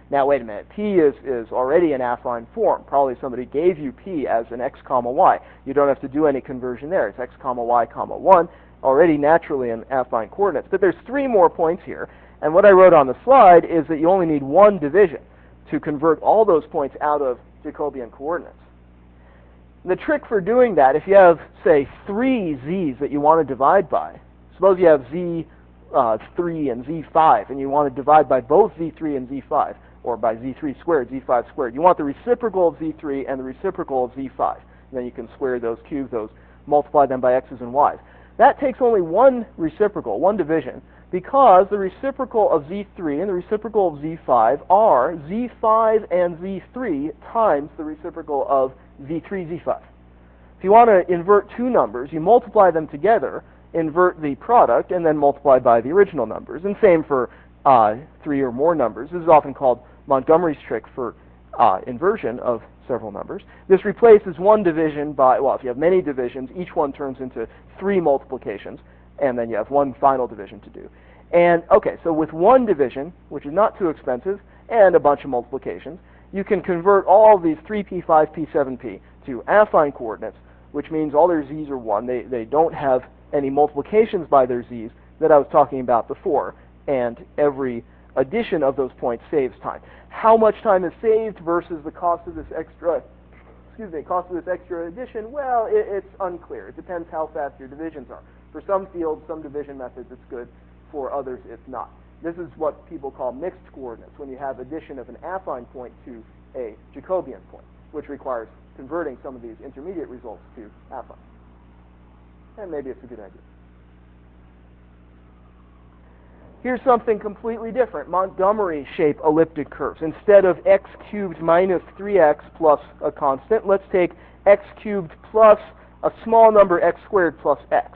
Now wait a minute, p is, is already an affine form. Probably somebody gave you p as an x comma y. You don't have to do any conversion there. It's x comma y comma one, already naturally in affine coordinates. But there's three more points here, and what I wrote on the slide is that you only need one division to convert all those points out of Jacobian coordinates. The trick for doing that, if you have, say, three z's that you want to divide by, suppose you have z uh, three and z five, and you want to divide by both z three and z five, or by z three squared, z five squared. You want the reciprocal of z three and the reciprocal of z five. And then you can square those, cube those, multiply them by x's and y's. That takes only one reciprocal, one division, because the reciprocal of z three and the reciprocal of z five are z five and z three times the reciprocal of z three, z five. If you want to invert two numbers, you multiply them together, invert the product, and then multiply by the original numbers. And same for uh, three or more numbers. This is often called Montgomery's trick for uh, inversion of several numbers. This replaces one division by, well, if you have many divisions, each one turns into three multiplications, and then you have one final division to do. And, okay, so with one division, which is not too expensive, and a bunch of multiplications, you can convert all of these three p, five p, seven p to affine coordinates, which means all their z's are one. They, they don't have any multiplications by their z's that I was talking about before, and every addition of those points saves time. How much time is saved versus the cost of this extra, excuse me, cost of this extra addition? Well, it, it's unclear. It depends how fast your divisions are. For some fields, some division methods, it's good. For others, it's not. This is what people call mixed coordinates, when you have addition of an affine point to a Jacobian point, which requires converting some of these intermediate results to affine. And maybe it's a good idea. Here's something completely different, Montgomery shape elliptic curves. Instead of x cubed minus three x plus a constant, let's take x cubed plus a small number x squared plus x.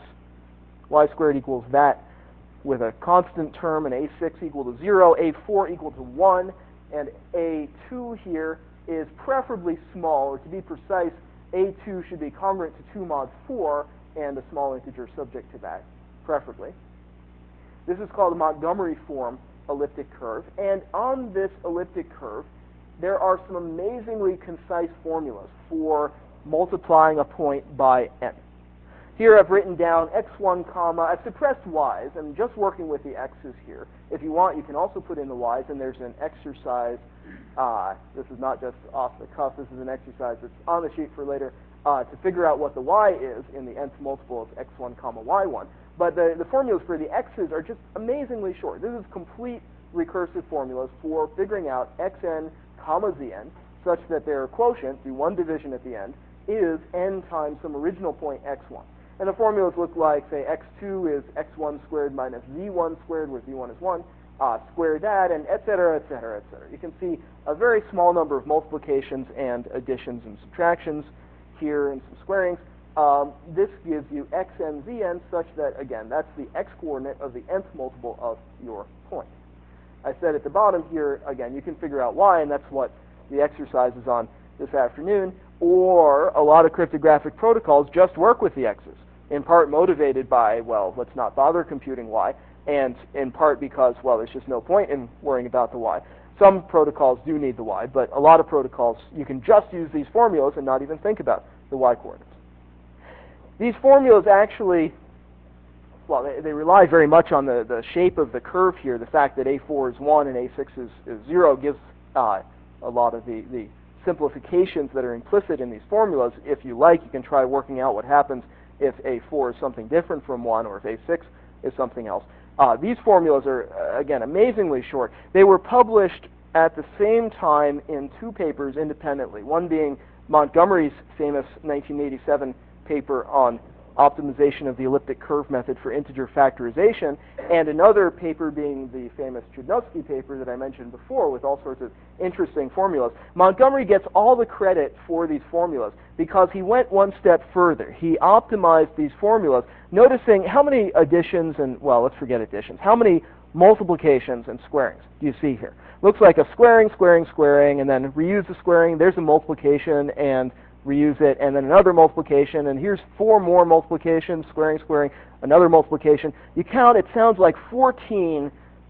Y squared equals that with a constant term, and a six equal to zero, a four equal to one, and a two here is preferably small, or to be precise, a two should be congruent to two mod four, and a small integer subject to that, preferably. This is called a Montgomery form elliptic curve, and on this elliptic curve, there are some amazingly concise formulas for multiplying a point by n. Here I've written down x one comma, I've suppressed y's, I'm just working with the x's here. If you want, you can also put in the y's, and there's an exercise, uh, this is not just off the cuff, this is an exercise that's on the sheet for later, uh, to figure out what the y is in the nth multiple of x one comma y one. But the, the formulas for the x's are just amazingly short. This is complete recursive formulas for figuring out xn comma zn, such that their quotient, the one division at the end, is n times some original point x one. And the formulas look like, say, x two is x one squared minus z one squared, where z one is one, uh, square that, and et cetera, et cetera, et cetera. You can see a very small number of multiplications and additions and subtractions here, and some squarings. Um, this gives you xn zn, such that, again, that's the x-coordinate of the nth multiple of your point. I said at the bottom here, again, you can figure out y, and that's what the exercise is on this afternoon, or a lot of cryptographic protocols just work with the x's, in part motivated by, well, let's not bother computing y, and in part because, well, there's just no point in worrying about the y. Some protocols do need the y, but a lot of protocols, you can just use these formulas and not even think about the y coordinates. These formulas actually, well, they, they rely very much on the, the shape of the curve here. The fact that a four is one and a six is, is zero gives uh, a lot of the, the simplifications that are implicit in these formulas. If you like, you can try working out what happens if a four is something different from one, or if a six is something else. Uh, these formulas are, uh, again, amazingly short. They were published at the same time in two papers independently, one being Montgomery's famous nineteen eighty-seven paper on optimization of the elliptic curve method for integer factorization, and another paper being the famous Chudnovsky paper that I mentioned before with all sorts of interesting formulas. Montgomery gets all the credit for these formulas because he went one step further. He optimized these formulas, noticing how many additions and, well, let's forget additions, how many multiplications and squarings do you see here? Looks like a squaring, squaring, squaring, and then reuse the squaring, there's a multiplication, and reuse it, and then another multiplication, and here's four more multiplications, squaring, squaring, another multiplication. You count, it sounds like fourteen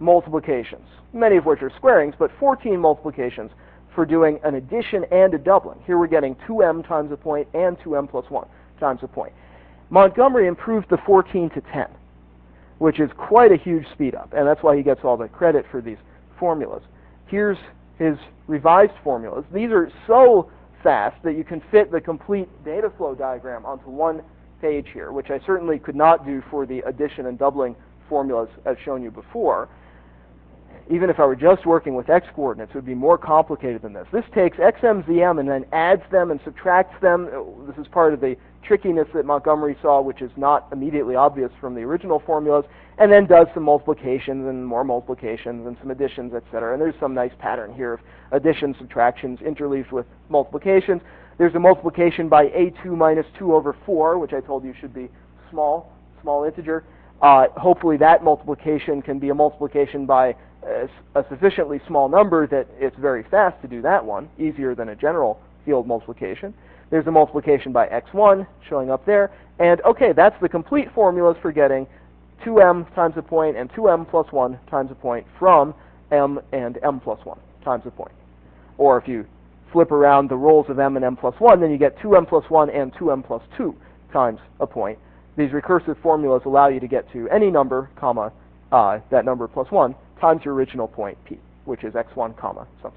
multiplications, many of which are squarings, but fourteen multiplications for doing an addition and a doubling. Here we're getting two m times a point and two m plus one times a point. Montgomery improved the fourteen to ten, which is quite a huge speed up, and that's why he gets all the credit for these formulas. Here's his revised formulas. These are so fast that you can fit the complete data flow diagram onto one page here, which I certainly could not do for the addition and doubling formulas as shown you before. Even if I were just working with x-coordinates, it would be more complicated than this. This takes x m, z m and then adds them and subtracts them. This is part of the trickiness that Montgomery saw, which is not immediately obvious from the original formulas, and then does some multiplications and more multiplications and some additions, et cetera. And there's some nice pattern here of additions, subtractions, interleaved with multiplications. There's a multiplication by a two minus two over four, which I told you should be small, small integer. Uh, hopefully that multiplication can be a multiplication by a, a sufficiently small number that it's very fast to do that one, easier than a general field multiplication. There's a multiplication by x one showing up there. And okay, that's the complete formulas for getting two m times a point and two m plus one times a point from m and m plus one times a point. Or if you flip around the roles of m and m plus one, then you get two m plus one and two m plus two times a point. These recursive formulas allow you to get to any number, comma, uh, that number plus one, times your original point, p, which is x one, comma, something.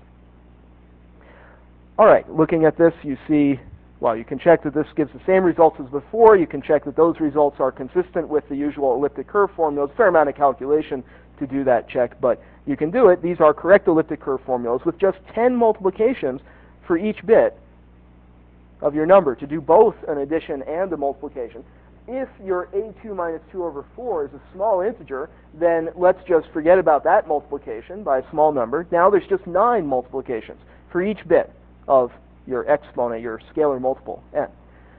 All right, looking at this, you see, well, you can check that this gives the same results as before. You can check that those results are consistent with the usual elliptic curve formulas. Fair amount of calculation to do that check, but you can do it. These are correct elliptic curve formulas with just ten multiplications for each bit of your number to do both an addition and a multiplication. If your a two minus two over four is a small integer, then let's just forget about that multiplication by a small number. Now there's just nine multiplications for each bit of your exponent, your scalar multiple, n.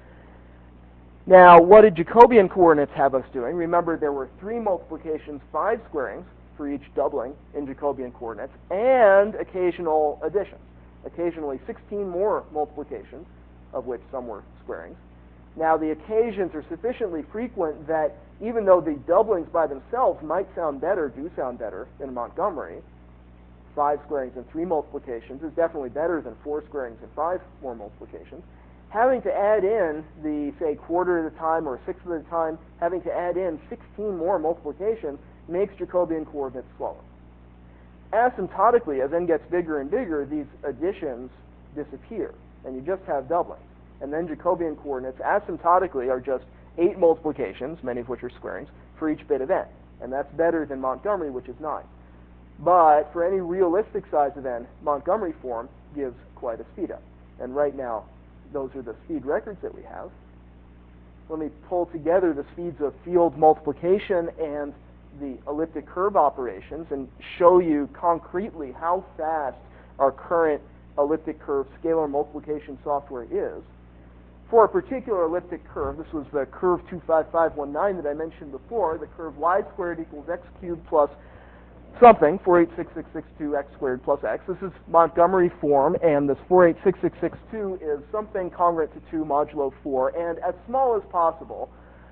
Now, what did Jacobian coordinates have us doing? Remember, there were three multiplications, five squarings for each doubling in Jacobian coordinates, and occasional additions. Occasionally sixteen more multiplications, of which some were squarings. Now, the occasions are sufficiently frequent that even though the doublings by themselves might sound better, do sound better than Montgomery, five squarings and three multiplications is definitely better than four squarings and five more multiplications. Having to add in the, say, quarter at a time or a sixth at a time, having to add in sixteen more multiplications makes Jacobian coordinates slower. Asymptotically, as n gets bigger and bigger, these additions disappear, and you just have doublings. And then Jacobian coordinates asymptotically are just eight multiplications, many of which are squarings, for each bit of n. And that's better than Montgomery, which is nine. But for any realistic size of n, Montgomery form gives quite a speed up. And right now, those are the speed records that we have. Let me pull together the speeds of field multiplication and the elliptic curve operations and show you concretely how fast our current elliptic curve scalar multiplication software is. For a particular elliptic curve, this was the curve two five five one nine that I mentioned before, the curve y squared equals x cubed plus something, four eight six six six two x squared plus x. This is Montgomery form, and this four eight six six six two is something congruent to two modulo four, and as small as possible,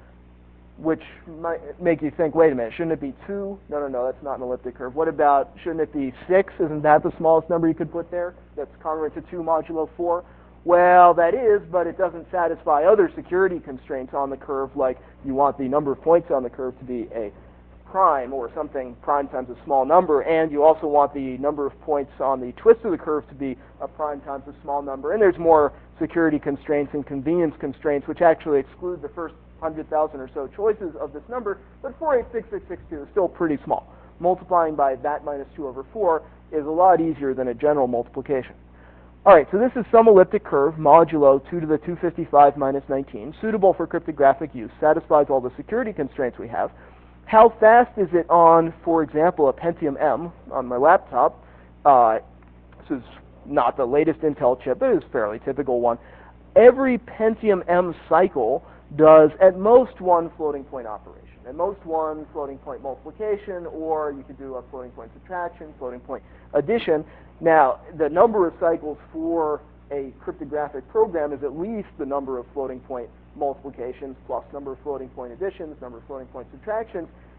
which might make you think, wait a minute, shouldn't it be two? No, no, no, that's not an elliptic curve. What about, shouldn't it be six? Isn't that the smallest number you could put there? That's congruent to two modulo four? Well, that is, but it doesn't satisfy other security constraints on the curve, like you want the number of points on the curve to be a prime or something prime times a small number, and you also want the number of points on the twist of the curve to be a prime times a small number. And there's more security constraints and convenience constraints, which actually exclude the first one hundred thousand or so choices of this number, but four eight six six six two is still pretty small. Multiplying by that minus two over four is a lot easier than a general multiplication. All right, so this is some elliptic curve, modulo two to the two hundred fifty-five minus nineteen, suitable for cryptographic use, satisfies all the security constraints we have. How fast is it on, for example, a Pentium M on my laptop? Uh, this is not the latest Intel chip, but it is a fairly typical one. Every Pentium M cycle does at most one floating point operation, at most one floating point multiplication, or you could do a floating point subtraction, floating point addition. Now, the number of cycles for a cryptographic program is at least the number of floating point multiplications plus number of floating point additions, number of floating point subtractions.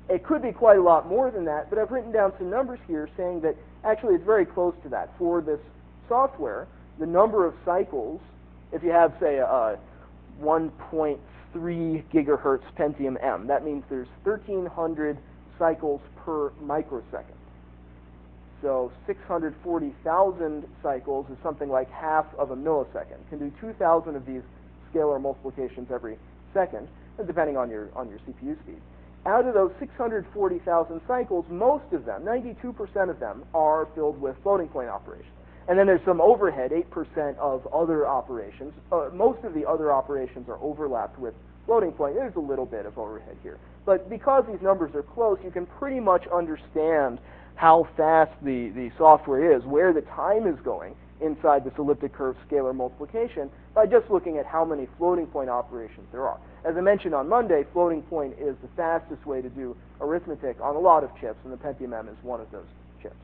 It could be quite a lot more than that, but I've written down some numbers here saying that actually it's very close to that. For this software, the number of cycles, if you have, say, a one point three gigahertz Pentium M, that means there's thirteen hundred cycles per microsecond. So six hundred forty thousand cycles is something like half of a millisecond. You can do two thousand of these scalar multiplications every second, depending on your on your C P U speed. Out of those six hundred forty thousand cycles, most of them, ninety-two percent of them, are filled with floating point operations. And then there's some overhead, eight percent of other operations. Uh, most of the other operations are overlapped with floating point. There's a little bit of overhead here. But because these numbers are close, you can pretty much understand how fast the, the software is, where the time is going inside this elliptic curve scalar multiplication by just looking at how many floating point operations there are. As I mentioned on Monday, floating point is the fastest way to do arithmetic on a lot of chips, and the Pentium M is one of those chips.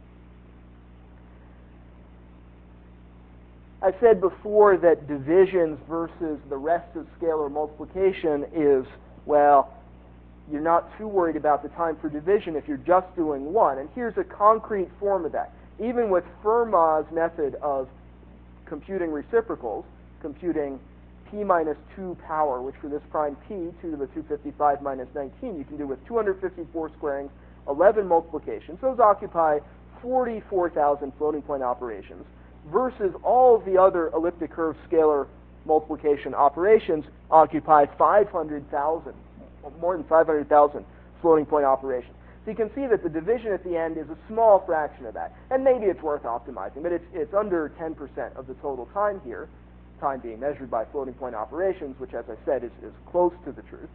I said before that divisions versus the rest of scalar multiplication is, well, you're not too worried about the time for division if you're just doing one. And here's a concrete form of that. Even with Fermat's method of computing reciprocals, computing p minus two power, which for this prime p, two to the two hundred fifty-five minus nineteen, you can do with two hundred fifty-four squarings, eleven multiplications. Those occupy forty-four thousand floating point operations, versus all of the other elliptic curve scalar multiplication operations occupy five hundred thousand, more than five hundred thousand floating point operations. So you can see that the division at the end is a small fraction of that. And maybe it's worth optimizing, but it's, it's under ten percent of the total time here, time being measured by floating point operations, which, as I said, is, is close to the truth.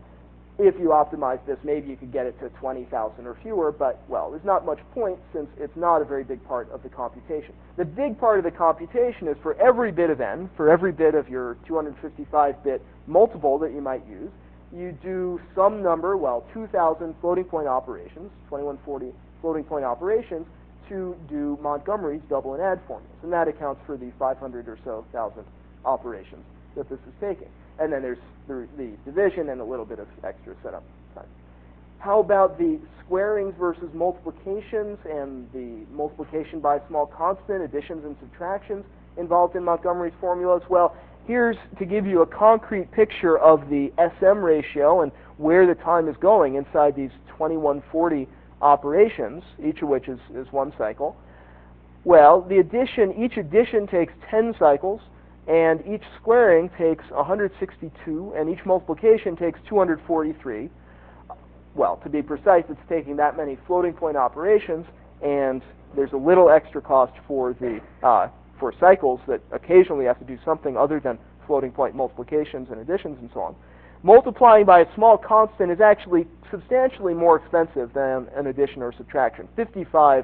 If you optimize this, maybe you could get it to twenty thousand or fewer, but, well, there's not much point since it's not a very big part of the computation. The big part of the computation is for every bit of n, for every bit of your two hundred fifty-five bit multiple that you might use, you do some number, well, two thousand floating point operations, twenty-one forty floating point operations, to do Montgomery's double and add formulas. And that accounts for the five hundred or so thousand operations that this is taking. And then there's the, the division and a little bit of extra setup time. How about the squarings versus multiplications and the multiplication by a small constant, additions and subtractions involved in Montgomery's formulas? Well, here's to give you a concrete picture of the S M ratio and where the time is going inside these twenty-one forty operations, each of which is, is one cycle. Well, the addition, each addition takes ten cycles, and each squaring takes one hundred sixty-two, and each multiplication takes two hundred forty-three. Well, to be precise, it's taking that many floating point operations, and there's a little extra cost for the uh, for cycles that occasionally have to do something other than floating point multiplications and additions and so on. Multiplying by a small constant is actually substantially more expensive than an addition or subtraction. fifty-five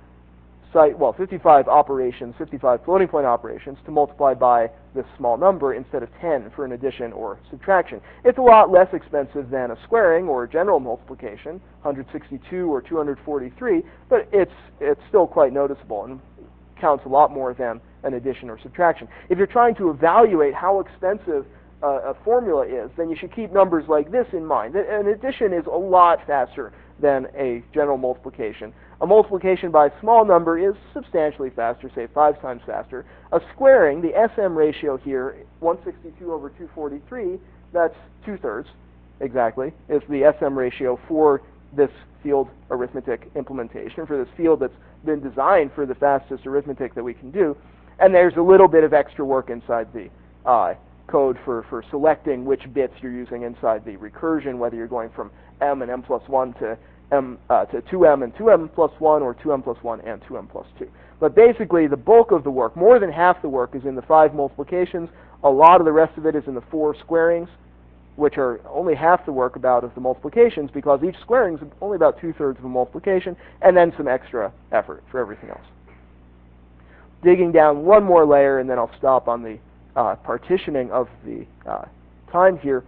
site, well, fifty-five operations, fifty-five floating point operations to multiply by this small number instead of ten for an addition or subtraction. It's a lot less expensive than a squaring or a general multiplication, one hundred sixty-two or two hundred forty-three, but it's it's still quite noticeable and counts a lot more than an addition or subtraction. If you're trying to evaluate how expensive uh, a formula is, then you should keep numbers like this in mind. An addition is a lot faster than a general multiplication. A multiplication by a small number is substantially faster, say five times faster. A squaring, the S M ratio here, one hundred sixty-two over two hundred forty-three, that's two-thirds, exactly, is the S M ratio for this field arithmetic implementation, for this field that's been designed for the fastest arithmetic that we can do. And there's a little bit of extra work inside the uh, code for, for selecting which bits you're using inside the recursion, whether you're going from m and m plus one to m uh, to two m and two m plus one, or two m plus one and two m plus two. But basically, the bulk of the work, more than half the work, is in the five multiplications. A lot of the rest of it is in the four squarings, which are only half the work about of the multiplications, because each squaring is only about two-thirds of a multiplication, and then some extra effort for everything else. Digging down one more layer, and then I'll stop on the uh, partitioning of the uh, time here.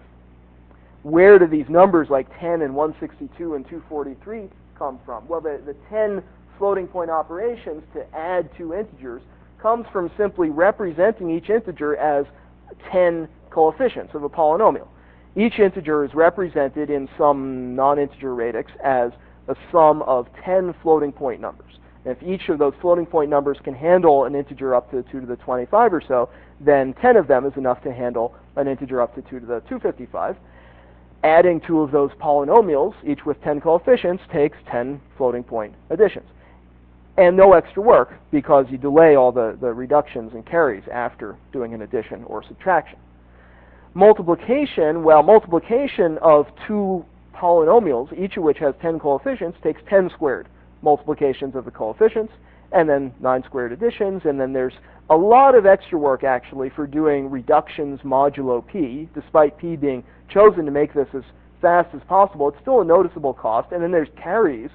Where do these numbers like ten and one hundred sixty-two and two hundred forty-three come from? Well, the, the ten floating point operations to add two integers comes from simply representing each integer as ten coefficients of a polynomial. Each integer is represented in some non-integer radix as a sum of ten floating point numbers. And if each of those floating point numbers can handle an integer up to two to the twenty-five or so, then ten of them is enough to handle an integer up to two to the two hundred fifty-five. Adding two of those polynomials, each with ten coefficients, takes ten floating point additions. And no extra work, because you delay all the, the reductions and carries after doing an addition or subtraction. Multiplication, well, multiplication of two polynomials, each of which has ten coefficients, takes ten squared multiplications of the coefficients, and then nine squared additions, and then there's a lot of extra work actually for doing reductions modulo p. Despite p being chosen to make this as fast as possible, it's still a noticeable cost. And then there's carries,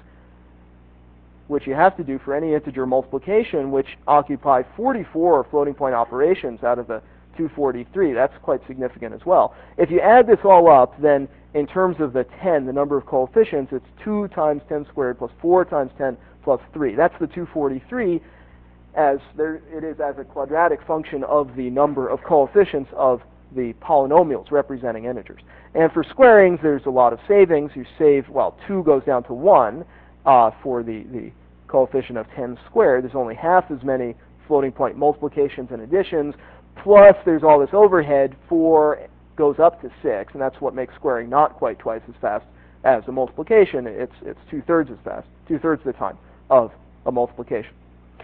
which you have to do for any integer multiplication, which occupy forty-four floating point operations out of the two hundred forty-three. That's quite significant as well. If you add this all up, then in terms of the ten, the number of coefficients, it's two times ten squared plus four times ten plus three. That's the two hundred forty-three, as there it is as a quadratic function of the number of coefficients of the polynomials representing integers. And for squarings, there's a lot of savings. You save, well, two goes down to one uh, for the, the coefficient of ten squared. There's only half as many floating point multiplications and additions, plus there's all this overhead. Four goes up to six, and that's what makes squaring not quite twice as fast as a multiplication. It's, it's two-thirds as fast, two-thirds of the time of a multiplication.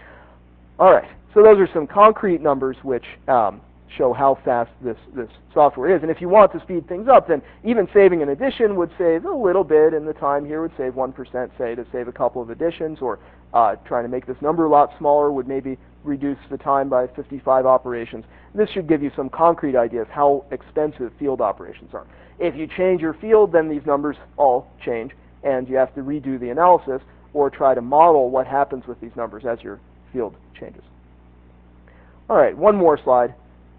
All right, so those are some concrete numbers which um, show how fast this, this software is. And if you want to speed things up, then even saving an addition would save a little bit, and the time here would save one percent, say, to save a couple of additions, or uh, trying to make this number a lot smaller would maybe reduce the time by fifty-five operations. This should give you some concrete idea of how expensive field operations are. If you change your field, then these numbers all change, and you have to redo the analysis or try to model what happens with these numbers as your field changes. All right, one more slide,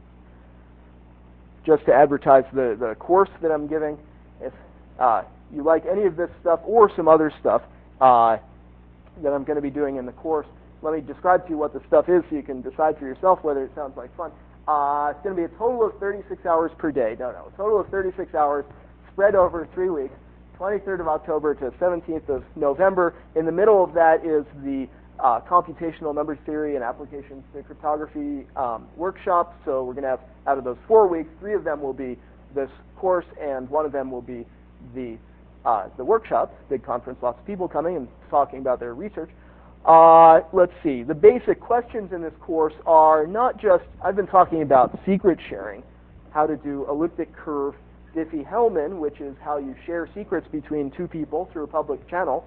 just to advertise the, the course that I'm giving. If uh, you like any of this stuff or some other stuff uh, that I'm going to be doing in the course, let me describe to you what the stuff is so you can decide for yourself whether it sounds like fun. Uh, it's going to be a total of thirty-six hours per day. No, no, a total of thirty-six hours spread over three weeks, twenty-third of October to seventeenth of November. In the middle of that is the uh, computational number theory and applications to cryptography um, workshop. So we're going to have, out of those four weeks, three of them will be this course, and one of them will be the uh, the workshop, big conference, lots of people coming and talking about their research. Uh, let's see. The basic questions in this course are not just, I've been talking about secret sharing, how to do elliptic curve Diffie-Hellman, which is how you share secrets between two people through a public channel.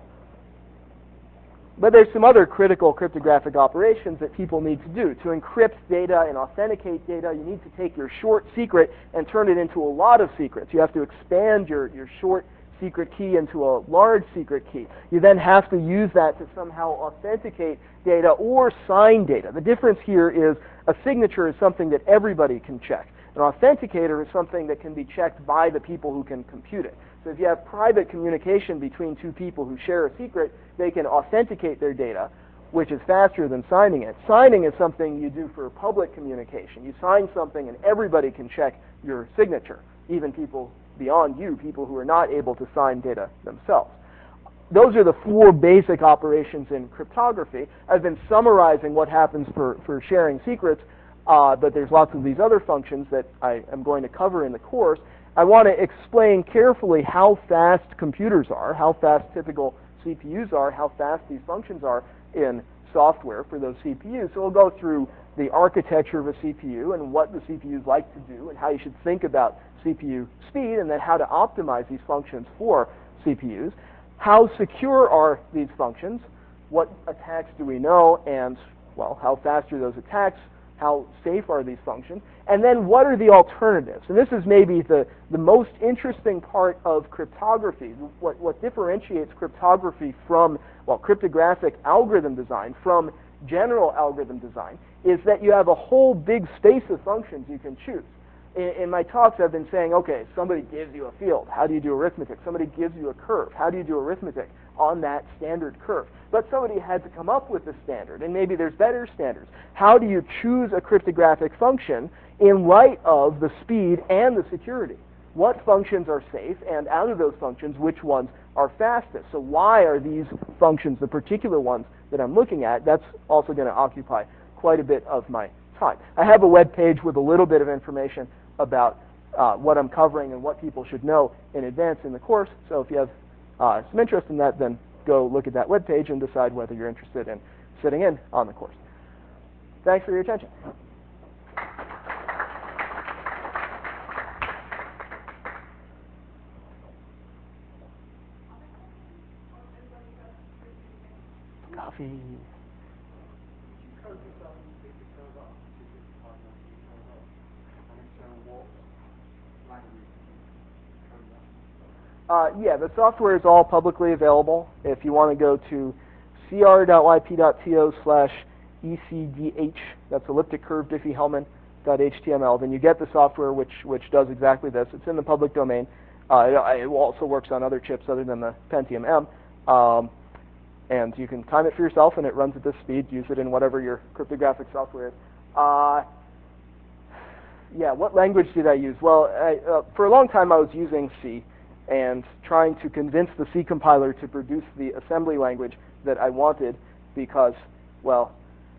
But there's some other critical cryptographic operations that people need to do. To encrypt data and authenticate data, you need to take your short secret and turn it into a lot of secrets. You have to expand your, your short secret key into a large secret key. You then have to use that to somehow authenticate data or sign data. The difference here is a signature is something that everybody can check. An authenticator is something that can be checked by the people who can compute it. So if you have private communication between two people who share a secret, they can authenticate their data, which is faster than signing it. Signing is something you do for public communication. You sign something and everybody can check your signature, even people beyond you, people who are not able to sign data themselves. Those are the four basic operations in cryptography. I've been summarizing what happens for, for sharing secrets, uh, but there's lots of these other functions that I am going to cover in the course. I want to explain carefully how fast computers are, how fast typical C P Us are, how fast these functions are in software for those C P Us. So we'll go through the architecture of a C P U and what the C P Us like to do and how you should think about C P U speed, and then how to optimize these functions for C P Us. How secure are these functions? What attacks do we know? And, well, how fast are those attacks? How safe are these functions? And then what are the alternatives? And this is maybe the, the most interesting part of cryptography. What, what differentiates cryptography from, well, cryptographic algorithm design from general algorithm design is that you have a whole big space of functions you can choose. In, in my talks, I've been saying, okay, somebody gives you a field. How do you do arithmetic? Somebody gives you a curve. How do you do arithmetic on that standard curve? But somebody had to come up with a standard, and maybe there's better standards. How do you choose a cryptographic function in light of the speed and the security? what functions are safe, and out of those functions, which ones are fastest. So why are these functions the particular ones that I'm looking at? That's also going to occupy quite a bit of my time. I have a web page with a little bit of information about uh, what I'm covering and what people should know in advance in the course. So if you have uh, some interest in that, then go look at that web page and decide whether you're interested in sitting in on the course. Thanks for your attention. Coffee. Uh, yeah, the software is all publicly available. If you want to go to c r dot y p dot t o slash E C D H, that's elliptic curve Diffie-Hellman dot H T M L, then you get the software which which does exactly this. It's in the public domain. Uh, it, it also works on other chips other than the Pentium M. Um, and you can time it for yourself, and it runs at this speed. Use it in whatever your cryptographic software is. Uh, yeah, what language did I use? Well, I, uh, for a long time I was using C and trying to convince the C compiler to produce the assembly language that I wanted because, well,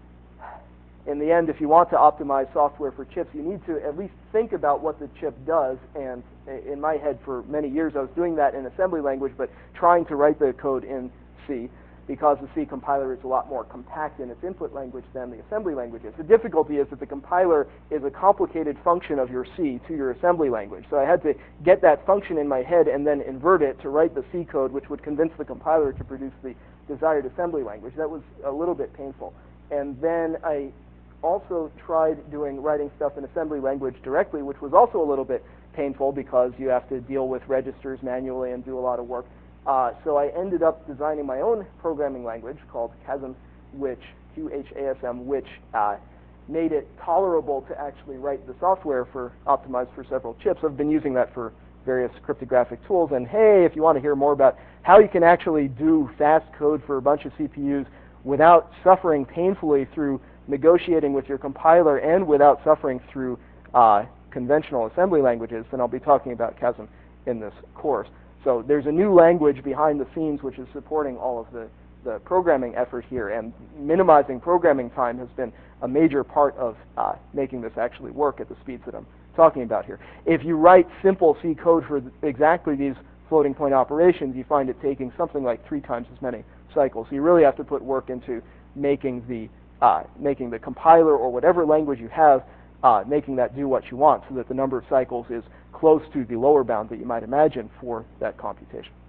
in the end, if you want to optimize software for chips, you need to at least think about what the chip does. And in my head, for many years, I was doing that in assembly language, but trying to write the code in C because the C compiler is a lot more compact in its input language than the assembly language is. The difficulty is that the compiler is a complicated function of your C to your assembly language. So I had to get that function in my head and then invert it to write the C code, which would convince the compiler to produce the desired assembly language. That was a little bit painful. And then I also tried doing writing stuff in assembly language directly, which was also a little bit painful because you have to deal with registers manually and do a lot of work. Uh, so I ended up designing my own programming language called QASM, which Q H A S M, which uh, made it tolerable to actually write the software for optimized for several chips. I've been using that for various cryptographic tools. And hey, if you want to hear more about how you can actually do fast code for a bunch of C P Us without suffering painfully through negotiating with your compiler and without suffering through uh, conventional assembly languages, then I'll be talking about QASM in this course. So there's a new language behind the scenes which is supporting all of the, the programming effort here, and minimizing programming time has been a major part of uh, making this actually work at the speeds that I'm talking about here. If you write simple C code for th- exactly these floating point operations, you find it taking something like three times as many cycles. So you really have to put work into making the uh, making the compiler or whatever language you have, uh, making that do what you want, so that the number of cycles is close to the lower bound that you might imagine for that computation.